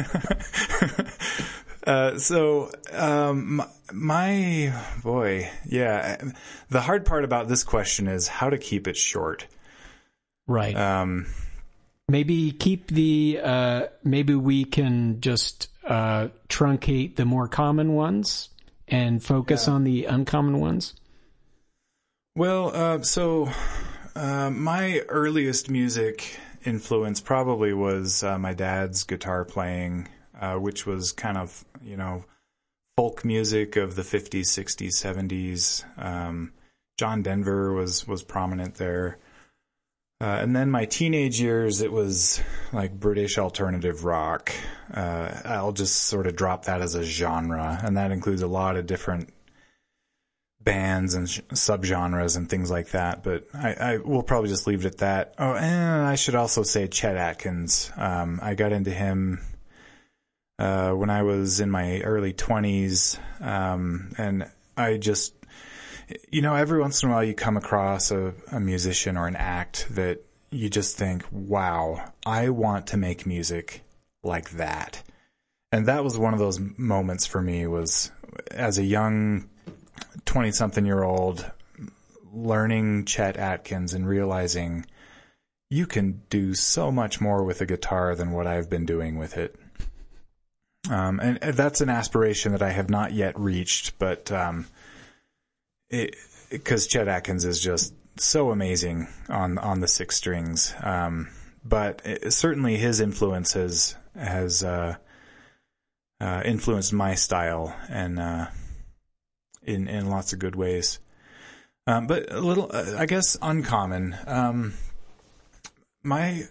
uh, so, um, my, my, boy, yeah, the hard part about this question is how to keep it short. Right. Um, maybe keep the, uh, maybe we can just, uh, truncate the more common ones and focus Yeah. on the uncommon ones. Well, uh, so, uh, my earliest music influence probably was, uh, my dad's guitar playing, uh, which was kind of, you know, folk music of the fifties, sixties, seventies. Um, John Denver was, was prominent there. Uh, and then my teenage years, it was like British alternative rock. Uh, I'll just sort of drop that as a genre, and that includes a lot of different bands and sh- subgenres and things like that. But I, I will probably just leave it at that. Oh, and I should also say Chet Atkins. Um, I got into him uh, when I was in my early twenties, um, and I just. You know, every once in a while you come across a, a musician or an act that you just think, wow, I want to make music like that. And that was one of those moments for me, was as a young twenty-something-year-old learning Chet Atkins and realizing you can do so much more with a guitar than what I've been doing with it. Um, and that's an aspiration that I have not yet reached, but... Um, because Chet Atkins is just so amazing on on the six strings, um, but it, certainly his influence has has uh, uh, influenced my style and uh, in in lots of good ways. Um, but a little, uh, I guess, uncommon. Um, my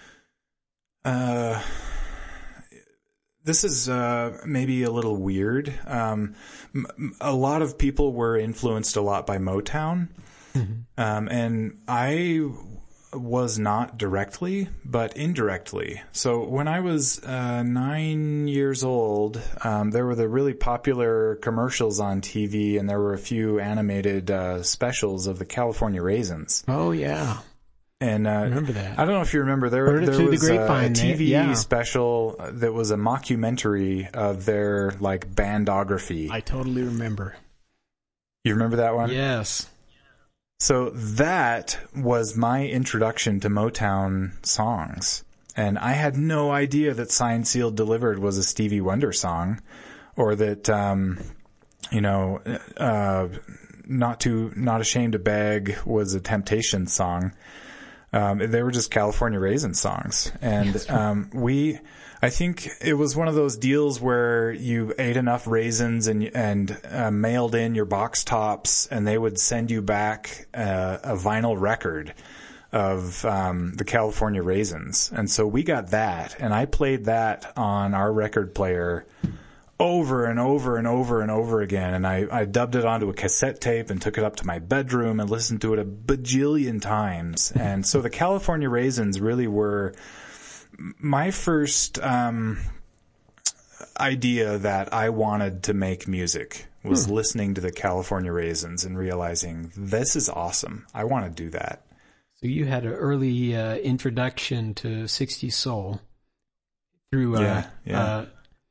uh. This is uh, maybe a little weird. Um, m- a lot of people were influenced a lot by Motown. Mm-hmm. Um, and I was not directly, but indirectly. So when I was uh, nine years old, um, there were the really popular commercials on T V, and there were a few animated uh, specials of the California Raisins. Oh, yeah. And uh, remember that. I don't know if you remember, there, Heard it there through was the a, grapevine, a T V yeah. special that was a mockumentary of their like bandography. I totally remember. You remember that one? Yes. So that was my introduction to Motown songs. And I had no idea that Signed, Sealed, Delivered was a Stevie Wonder song, or that, um, you know, uh, Not Too, Not Ashamed to Beg was a Temptations song. Um, they were just California Raisin songs. And, um, we, I think it was one of those deals where you ate enough raisins and, and, uh, mailed in your box tops, and they would send you back, uh, a vinyl record of, um, the California Raisins. And so we got that, and I played that on our record player over and over and over and over again. And I, I dubbed it onto a cassette tape and took it up to my bedroom and listened to it a bajillion times. And so the California Raisins really were my first um, idea that I wanted to make music, was hmm. listening to the California Raisins and realizing this is awesome. I want to do that. So you had an early uh, introduction to sixties soul through uh, yeah, yeah. Uh,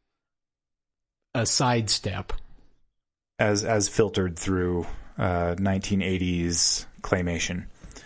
a sidestep, as as filtered through uh, nineteen eighties claymation.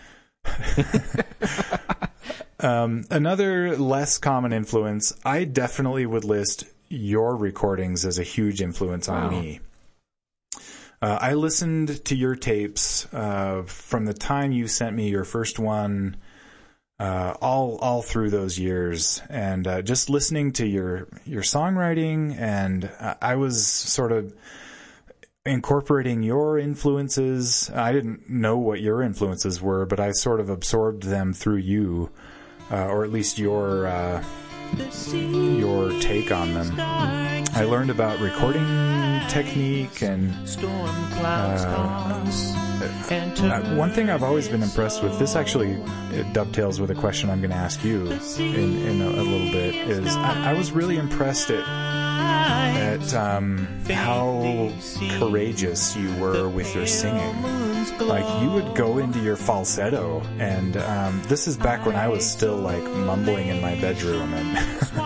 um, another less common influence, I definitely would list your recordings as a huge influence on wow. me. Uh, I listened to your tapes uh, from the time you sent me your first one. Uh, all, all through those years, and, uh, just listening to your, your songwriting, and uh, I was sort of incorporating your influences. I didn't know what your influences were, but I sort of absorbed them through you, uh, or at least your, uh, your take on them. I learned about recording technique and uh, uh, one thing I've always been impressed with, this actually it dovetails with a question I'm going to ask you in, in a, a little bit, is I, I was really impressed at at um, how courageous you were with your singing. Like, you would go into your falsetto, and um, this is back when I was still like mumbling in my bedroom and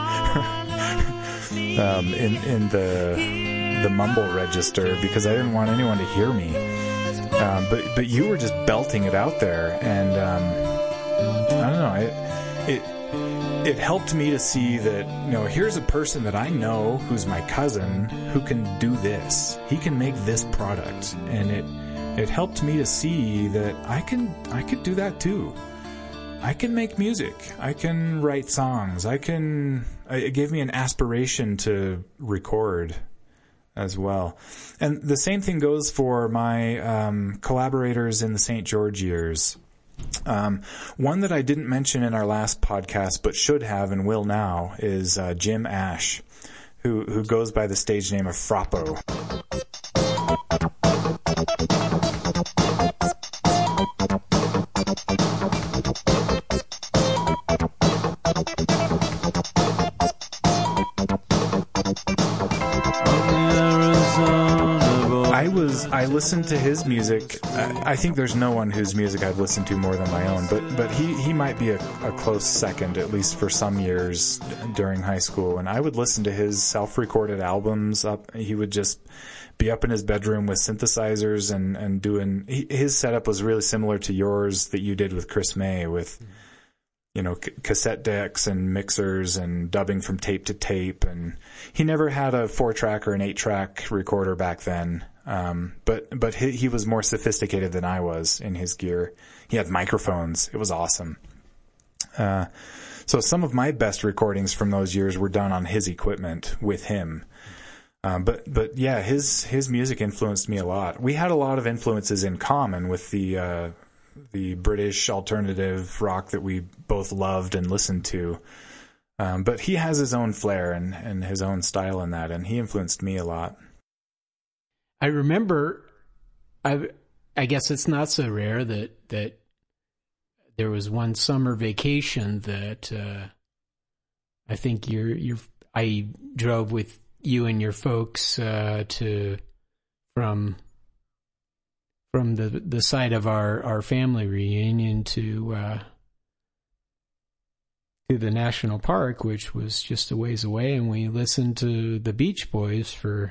um, in in the the mumble register because I didn't want anyone to hear me. Um, but but you were just belting it out there, and um, I don't know. It it it helped me to see that, you know, here's a person that I know who's my cousin who can do this. He can make this product, and it it helped me to see that I can I could do that too. I can make music. I can write songs. I can. It gave me an aspiration to record as well. And the same thing goes for my um, collaborators in the Saint George years. Um, one that I didn't mention in our last podcast, but should have and will now, is uh, Jim Ash, who who goes by the stage name of Frappo. I was I listened to his music. I, I think there's no one whose music I've listened to more than my own, but but he, he might be a, a close second, at least for some years during high school. And I would listen to his self-recorded albums. Up, he would just be up in his bedroom with synthesizers and and doing. He, his setup was really similar to yours that you did with Chris May, with you know c- cassette decks and mixers and dubbing from tape to tape. And he never had a four-track or an eight-track recorder back then. Um, but, but he, he was more sophisticated than I was in his gear. He had microphones. It was awesome. Uh, so some of my best recordings from those years were done on his equipment with him. Um, but, but yeah, his, his music influenced me a lot. We had a lot of influences in common with the, uh, the British alternative rock that we both loved and listened to. Um, but he has his own flair and, and his own style in that, and he influenced me a lot. I remember, I I guess it's not so rare that that there was one summer vacation that uh, I think you're you're I drove with you and your folks uh, to from from the the site of our, our family reunion to uh, to the national park, which was just a ways away, and we listened to the Beach Boys for,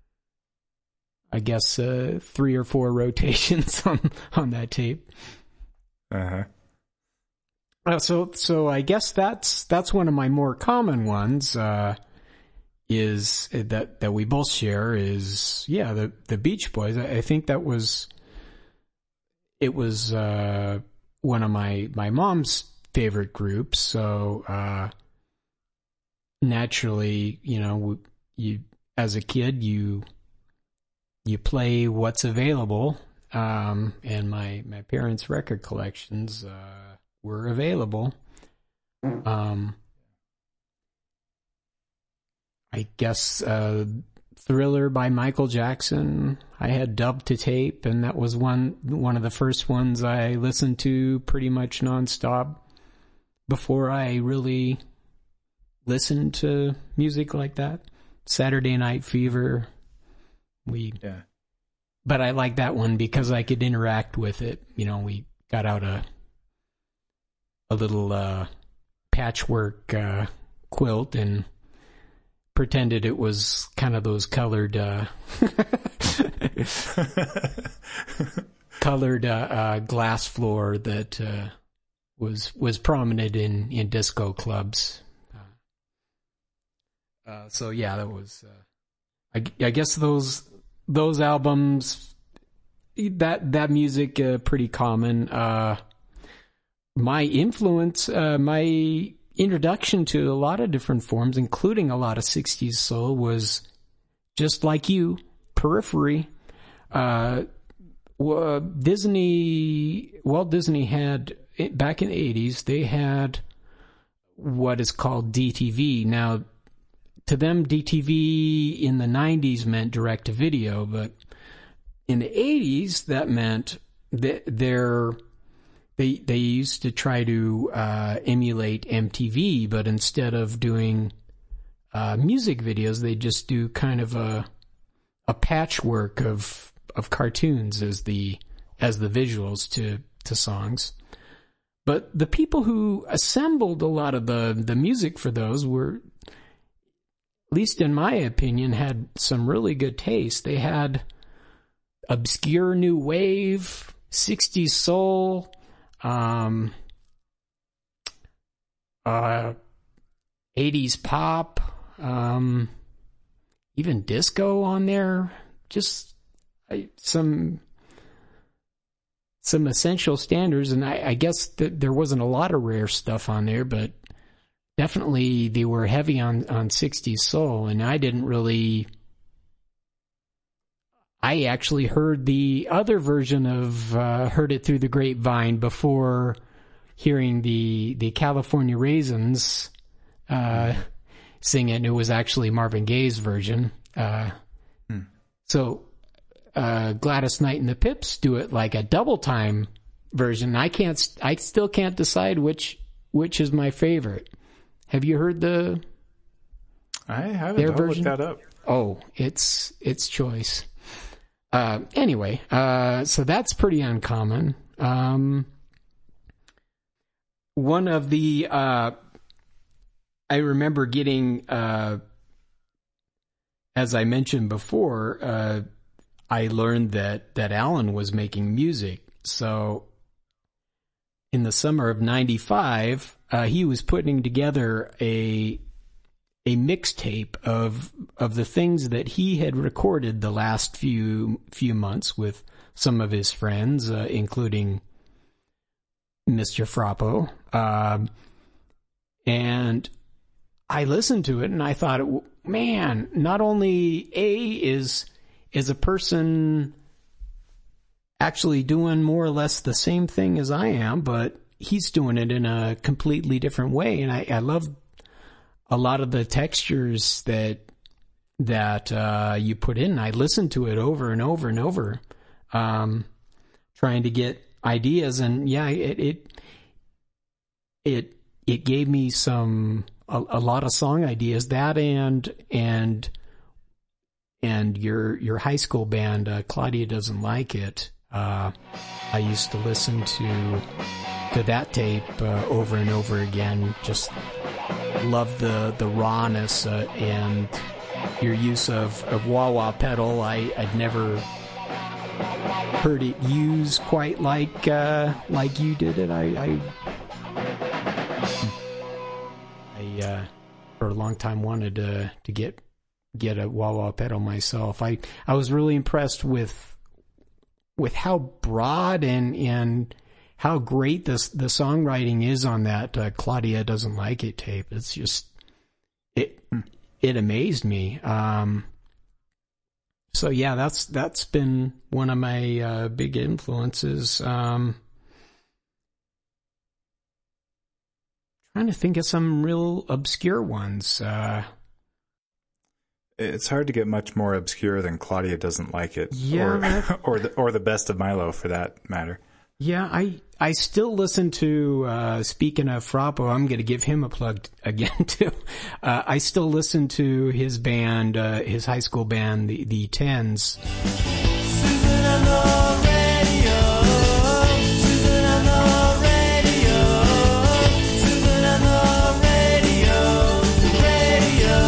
I guess, uh, three or four rotations on, on that tape. Uh-huh. Uh, so, so I guess that's, that's one of my more common ones, uh, is that, that we both share is, yeah, the, the Beach Boys. I, I think that was, it was, uh, one of my, my mom's favorite groups. So, uh, naturally, you know, you, as a kid, you, You play what's available, um, and my, my parents' record collections uh, were available. Um, I guess uh, Thriller by Michael Jackson I had dubbed to tape, and that was one one of the first ones I listened to pretty much nonstop before I really listened to music like that. Saturday Night Fever. We, yeah. But I like that one because I could interact with it. You know, we got out a a little uh, patchwork uh, quilt and pretended it was kind of those colored uh, colored uh, uh, glass floor that uh, was was prominent in, in disco clubs. Uh, uh, so yeah, that was. Uh, I, I guess those. Those albums, that that music, uh, pretty common. Uh, my influence, uh, my introduction to a lot of different forms, including a lot of sixties soul, was just like you, Periphery. Uh, Disney, Walt Disney had, back in the eighties, they had what is called D T V. Now, to them, D T V in the nineties meant direct-to-video, but in the eighties, that meant that they're, they they used to try to uh, emulate M T V, but instead of doing uh, music videos, they just do kind of a a patchwork of of cartoons as the as the visuals to to songs. But the people who assembled a lot of the, the music for those were, at least in my opinion, had some really good taste. They had obscure new wave, sixties soul, um, uh, eighties pop, um, even disco on there. Just I, some... some essential standards, and I, I guess that there wasn't a lot of rare stuff on there, but definitely they were heavy on, on sixties soul, and I didn't really... I actually heard the other version of uh, Heard It Through the Grapevine before hearing the, the California Raisins uh, sing it, and it was actually Marvin Gaye's version. Uh, hmm. So... Uh, Gladys Knight and the Pips do it like a double time version. I can't, I still can't decide which which is my favorite. Have you heard the? I haven't. Their I'll version? look that up. Oh, it's it's choice. Uh, anyway, uh, so that's pretty uncommon. Um, one of the uh, I remember getting, uh, as I mentioned before. Uh, I learned that, that Alan was making music. So in the summer of ninety-five, uh, he was putting together a a mixtape of of the things that he had recorded the last few few months with some of his friends, uh, including Mister Frappo. Um, and I listened to it and I thought, man, not only A is... is a person actually doing more or less the same thing as I am, but he's doing it in a completely different way. And I, I love a lot of the textures that that uh, you put in. I listened to it over and over and over, um, trying to get ideas. And yeah, it it it, it gave me some a, a lot of song ideas. That and and. And your your high school band, uh, Claudia Doesn't Like It. Uh, I used to listen to to that tape uh, over and over again. Just love the the rawness uh, and your use of, of wah wah pedal. I I'd never heard it used quite like uh, like you did it. I I, I uh, for a long time wanted to to get. get a wah-wah pedal myself. I, I was really impressed with with how broad and and how great this the songwriting is on that uh, Claudia Doesn't Like It tape. It's just it it amazed me. Um, so yeah, that's that's been one of my uh, big influences. Um, trying to think of some real obscure ones. Uh, It's hard to get much more obscure than Claudia Doesn't Like It, yeah, or that, or the or the Best of Milo for that matter. Yeah, I I still listen to. Uh, speaking of Frappo, I'm going to give him a plug again too. Uh, I still listen to his band, uh, his high school band, the the Tens. Susan on the radio. Susan on the radio. Susan on the radio. Radio.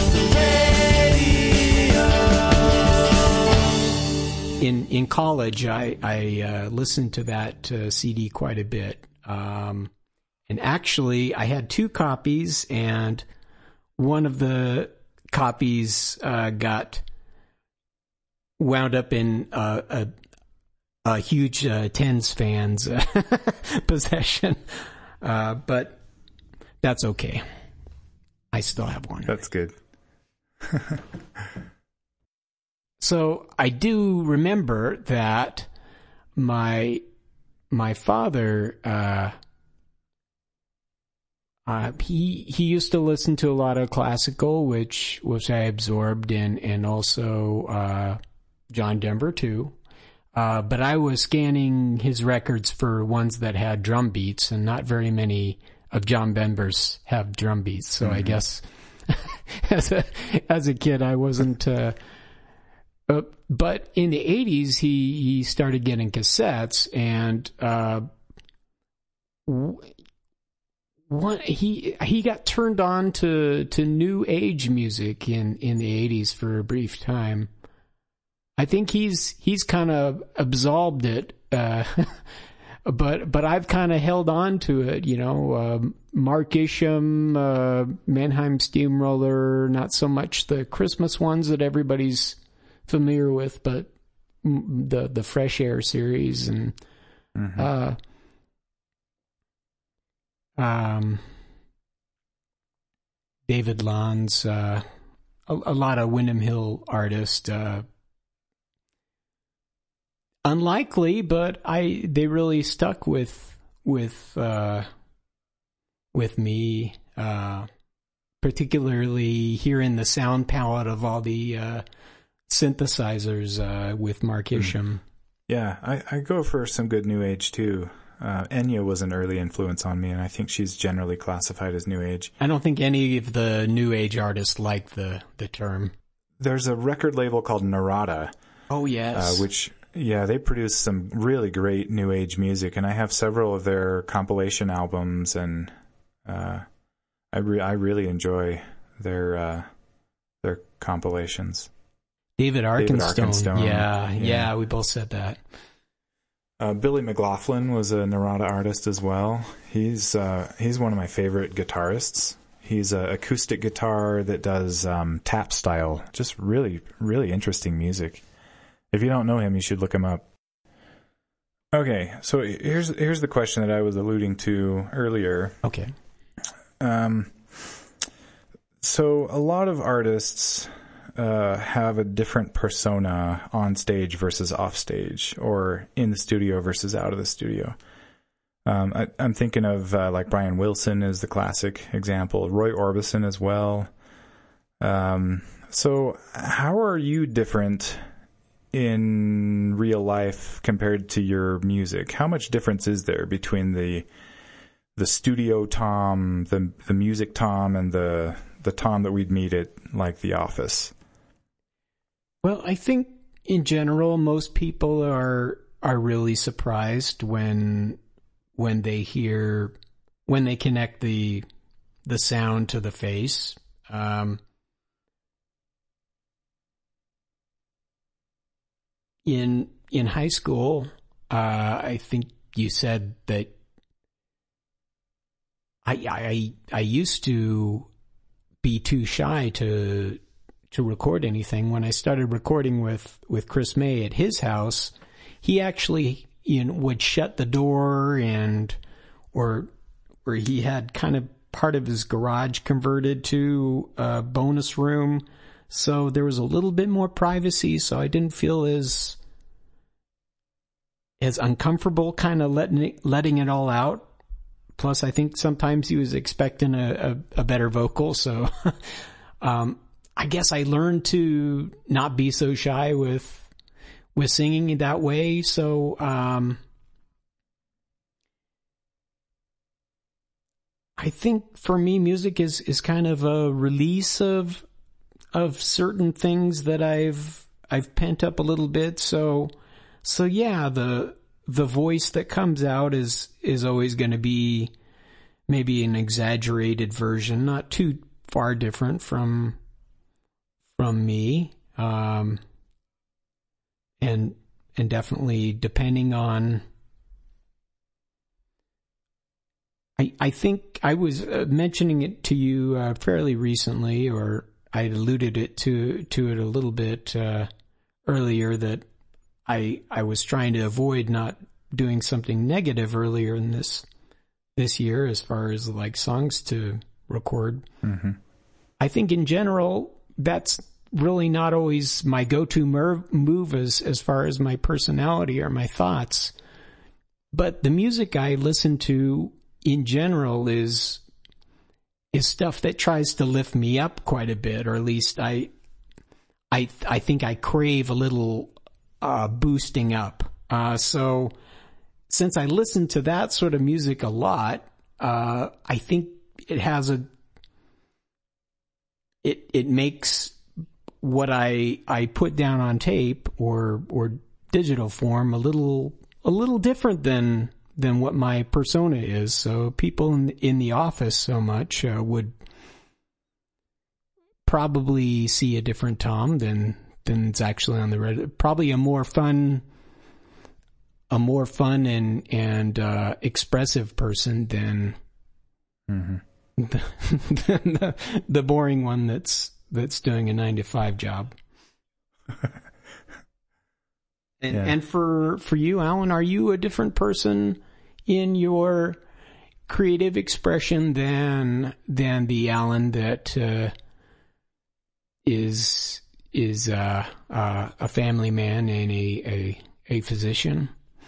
In in college, I I uh, listened to that uh, C D quite a bit, um, and actually, I had two copies, and one of the copies uh, got wound up in uh, a a huge uh, Tens fans uh, possession, uh, but that's okay. I still have one. That's good. So I do remember that my my father uh, Uh, he he used to listen to a lot of classical, which which I absorbed, and and also uh, John Denver too. Uh, but I was scanning his records for ones that had drum beats, and not very many of John Denver's have drum beats. So mm-hmm. I guess as a as a kid, I wasn't. Uh, uh, but in the eighties, he he started getting cassettes, and uh, one he he got turned on to to new age music in in the eighties for a brief time. I think he's he's kind of absolved it, uh, but but I've kind of held on to it. You know, uh, Mark Isham, uh, Mannheim Steamroller, not so much the Christmas ones that everybody's familiar with, but the the Fresh Air series and mm-hmm. uh, um, David Lanz, uh, a, a lot of Windham Hill artists. Uh, Unlikely, but I they really stuck with with uh, with me, uh, particularly hearing the sound palette of all the uh, synthesizers uh, with Mark Isham. Yeah, I, I go for some good new age too. Uh, Enya was an early influence on me, and I think she's generally classified as new age. I don't think any of the new age artists like the the term. There's a record label called Narada. Oh yes, uh, which. Yeah, they produce some really great new age music, and I have several of their compilation albums, and uh, I re- I really enjoy their uh, their compilations. David Arkenstone, David Arkenstone. Yeah, yeah, yeah, we both said that. Uh, Billy McLaughlin was a Narada artist as well. He's uh, he's one of my favorite guitarists. He's an acoustic guitar that does um, tap style, just really really interesting music. If you don't know him, you should look him up. Okay, so here's here's the question that I was alluding to earlier. Okay. Um. So a lot of artists uh, have a different persona on stage versus off stage, or in the studio versus out of the studio. Um, I, I'm thinking of uh, like Brian Wilson is the classic example. Roy Orbison as well. Um. So how are you different in real life compared to your music? How much difference is there between the the studio Tom, the the music Tom, and the the Tom that we'd meet at like the office? Well, I think in general most people are are really surprised when when they hear when they connect the the sound to the face. Um In in high school, uh, I think you said that I I I used to be too shy to to record anything. When I started recording with, with Chris May at his house, he actually you know, would shut the door and or or he had kind of part of his garage converted to a bonus room. So there was a little bit more privacy, so I didn't feel as as uncomfortable kind of letting it, letting it all out. Plus, I think sometimes he was expecting a, a, a better vocal, so um, I guess I learned to not be so shy with with singing that way. So um, I think for me, music is, is kind of a release of of certain things that I've I've pent up a little bit. So so yeah, the the voice that comes out is is always going to be maybe an exaggerated version, not too far different from from me. Um and and definitely depending on I I think I was uh, mentioning it to you uh, fairly recently, or I alluded it to to it a little bit uh, earlier, that I I was trying to avoid not doing something negative earlier in this this year as far as like songs to record. Mm-hmm. I think in general that's really not always my go-to mer- move as as far as my personality or my thoughts, but the music I listen to in general is is stuff that tries to lift me up quite a bit, or at least I, I, I think I crave a little uh, boosting up. Uh, so since I listen to that sort of music a lot, uh, I think it has a, it it makes what I I put down on tape or or digital form a little a little different than. than what my persona is. So people in, in the office so much uh, would probably see a different Tom than than it's actually on the Reddit. Probably a more fun, a more fun and and uh, expressive person than, mm-hmm. the, than the the boring one that's that's doing a nine to five job. And, yeah. and for, for you, Alan, are you a different person in your creative expression than than the Alan that uh, is is uh, uh, a family man and a a, a physician?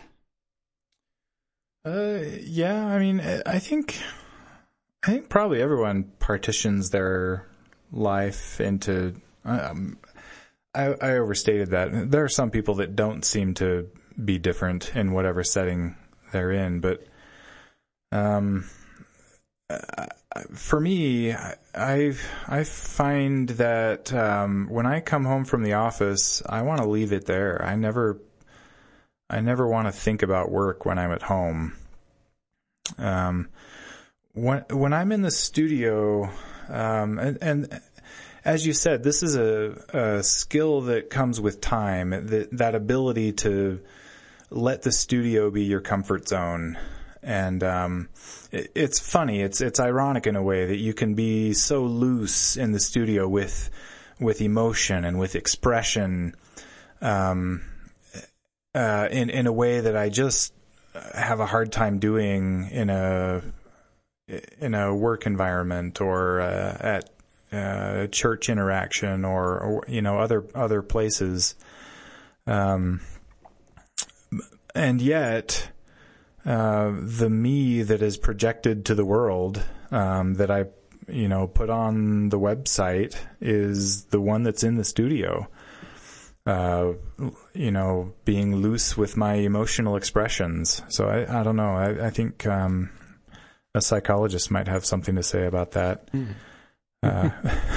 Uh, yeah, I mean, I think I think probably everyone partitions their life into. Um, I, I overstated that. There are some people that don't seem to be different in whatever setting they're in, but um, uh, for me, I I find that um, when I come home from the office, I want to leave it there. I never I never want to think about work when I'm at home. Um, when when I'm in the studio, um, and, and as you said, this is a, a skill that comes with time, that, that ability to let the studio be your comfort zone. And um, it, it's funny, it's it's ironic in a way that you can be so loose in the studio with with emotion and with expression um, uh, in, in a way that I just have a hard time doing in a in a work environment or uh, at Uh, church interaction or, or, you know, other, other places. Um, and yet, uh, the me that is projected to the world, um, that I, you know, put on the website is the one that's in the studio. Uh, you know, being loose with my emotional expressions. So I, I don't know. I, I think, um, a psychologist might have something to say about that. Mm. Uh,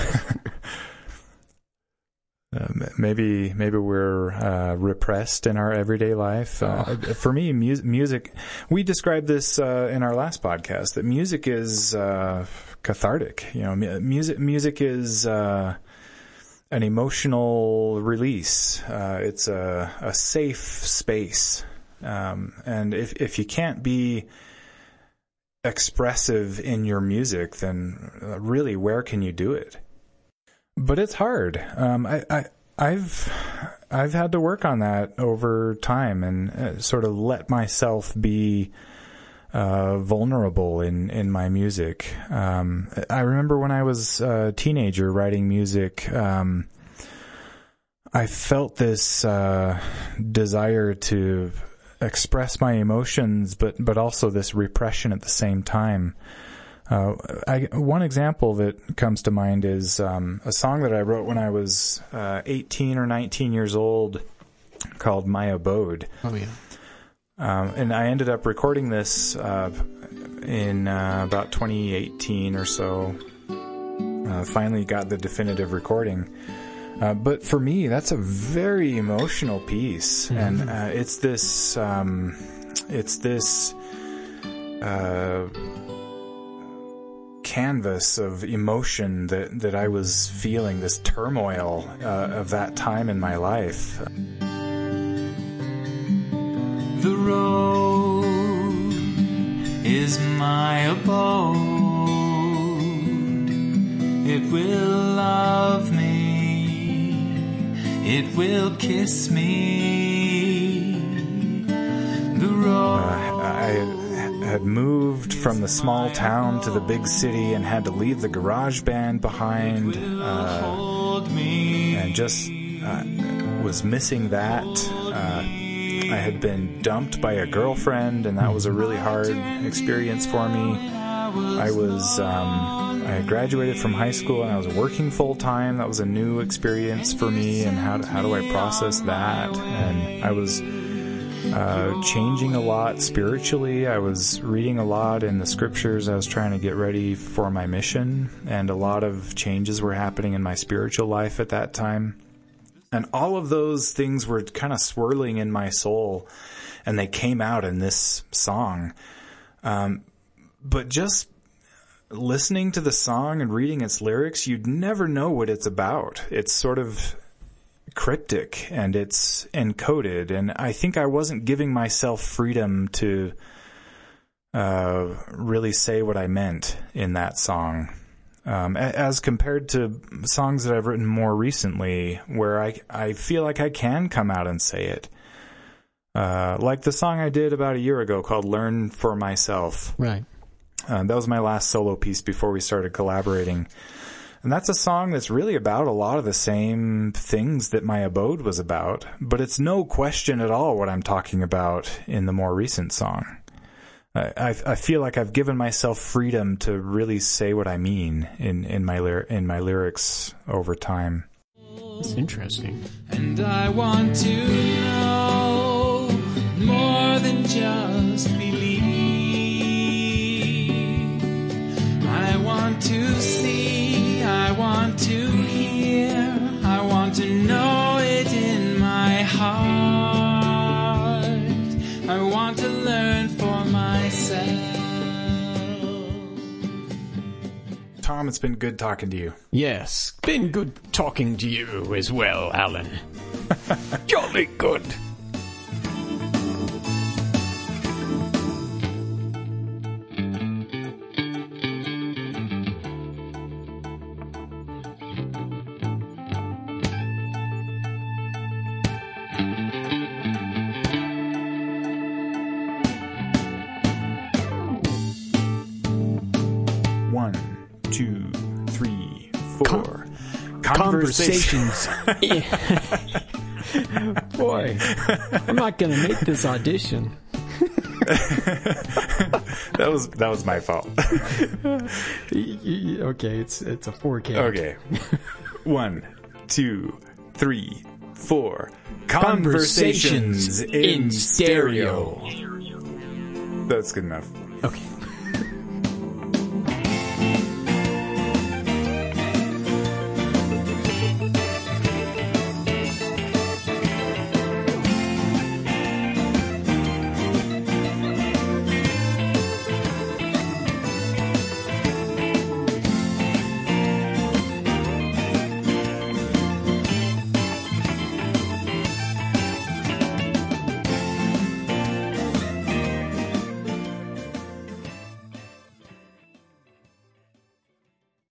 uh, maybe maybe we're uh, repressed in our everyday life. Uh, oh. For me, mu- music. We described this uh, in our last podcast that music is uh, cathartic. You know, mu- music music is uh, an emotional release. Uh, it's a, a safe space, um, and if if you can't be expressive in your music, then really where can you do it? But it's hard. Um, I, I, I've, I've had to work on that over time and uh, sort of let myself be uh, vulnerable in, in my music. Um, I remember when I was a teenager writing music, um, I felt this uh, desire to express my emotions, but but also this repression at the same time. Uh, I, one example that comes to mind is um, a song that I wrote when I was uh, eighteen or nineteen years old called My Abode. Oh, yeah. Um, and I ended up recording this uh, in uh, about twenty eighteen or so. Uh, finally got the definitive recording. Uh, but for me, that's a very emotional piece, mm-hmm. and uh, it's this, um, it's this uh, canvas of emotion that that I was feeling, this turmoil uh, of that time in my life. The road is my abode. It will love me. It will kiss me. The road. Uh, I had moved from the small town to the big city and had to leave the garage band behind, uh, and just uh, was missing that. Uh, I had been dumped by a girlfriend, and that was a really hard experience for me. I was um, I had graduated from high school and I was working full time. That was a new experience for me, and how how do I process that? And I was uh, changing a lot spiritually. I was reading a lot in the scriptures. I was trying to get ready for my mission, and a lot of changes were happening in my spiritual life at that time. And all of those things were kind of swirling in my soul, and they came out in this song. Um, but just listening to the song and reading its lyrics, you'd never know what it's about. It's sort of cryptic and it's encoded, and I think I wasn't giving myself freedom to uh, really say what I meant in that song. Um, as compared to songs that I've written more recently, where I, I feel like I can come out and say it. Uh, like the song I did about a year ago called Learn for Myself. Right. Uh, that was my last solo piece before we started collaborating. And that's a song that's really about a lot of the same things that My Abode was about, but it's no question at all what I'm talking about in the more recent song. I, I feel like I've given myself freedom to really say what I mean in, in my lyr- in my lyrics over time. That's interesting. And I want to know more than just believe. I want to see, I want to hear, I want to know it in my heart. I want to learn for myself. Tom, it's been good talking to you. Yes, been good talking to you as well, Alan. Jolly good. One, two, three, four. Con- Conversations. Boy, I'm not going to make this audition. that was that was my fault. Okay, it's it's a four K. Okay. One, two, three, four. Conversations, Conversations in stereo. That's good enough. Okay.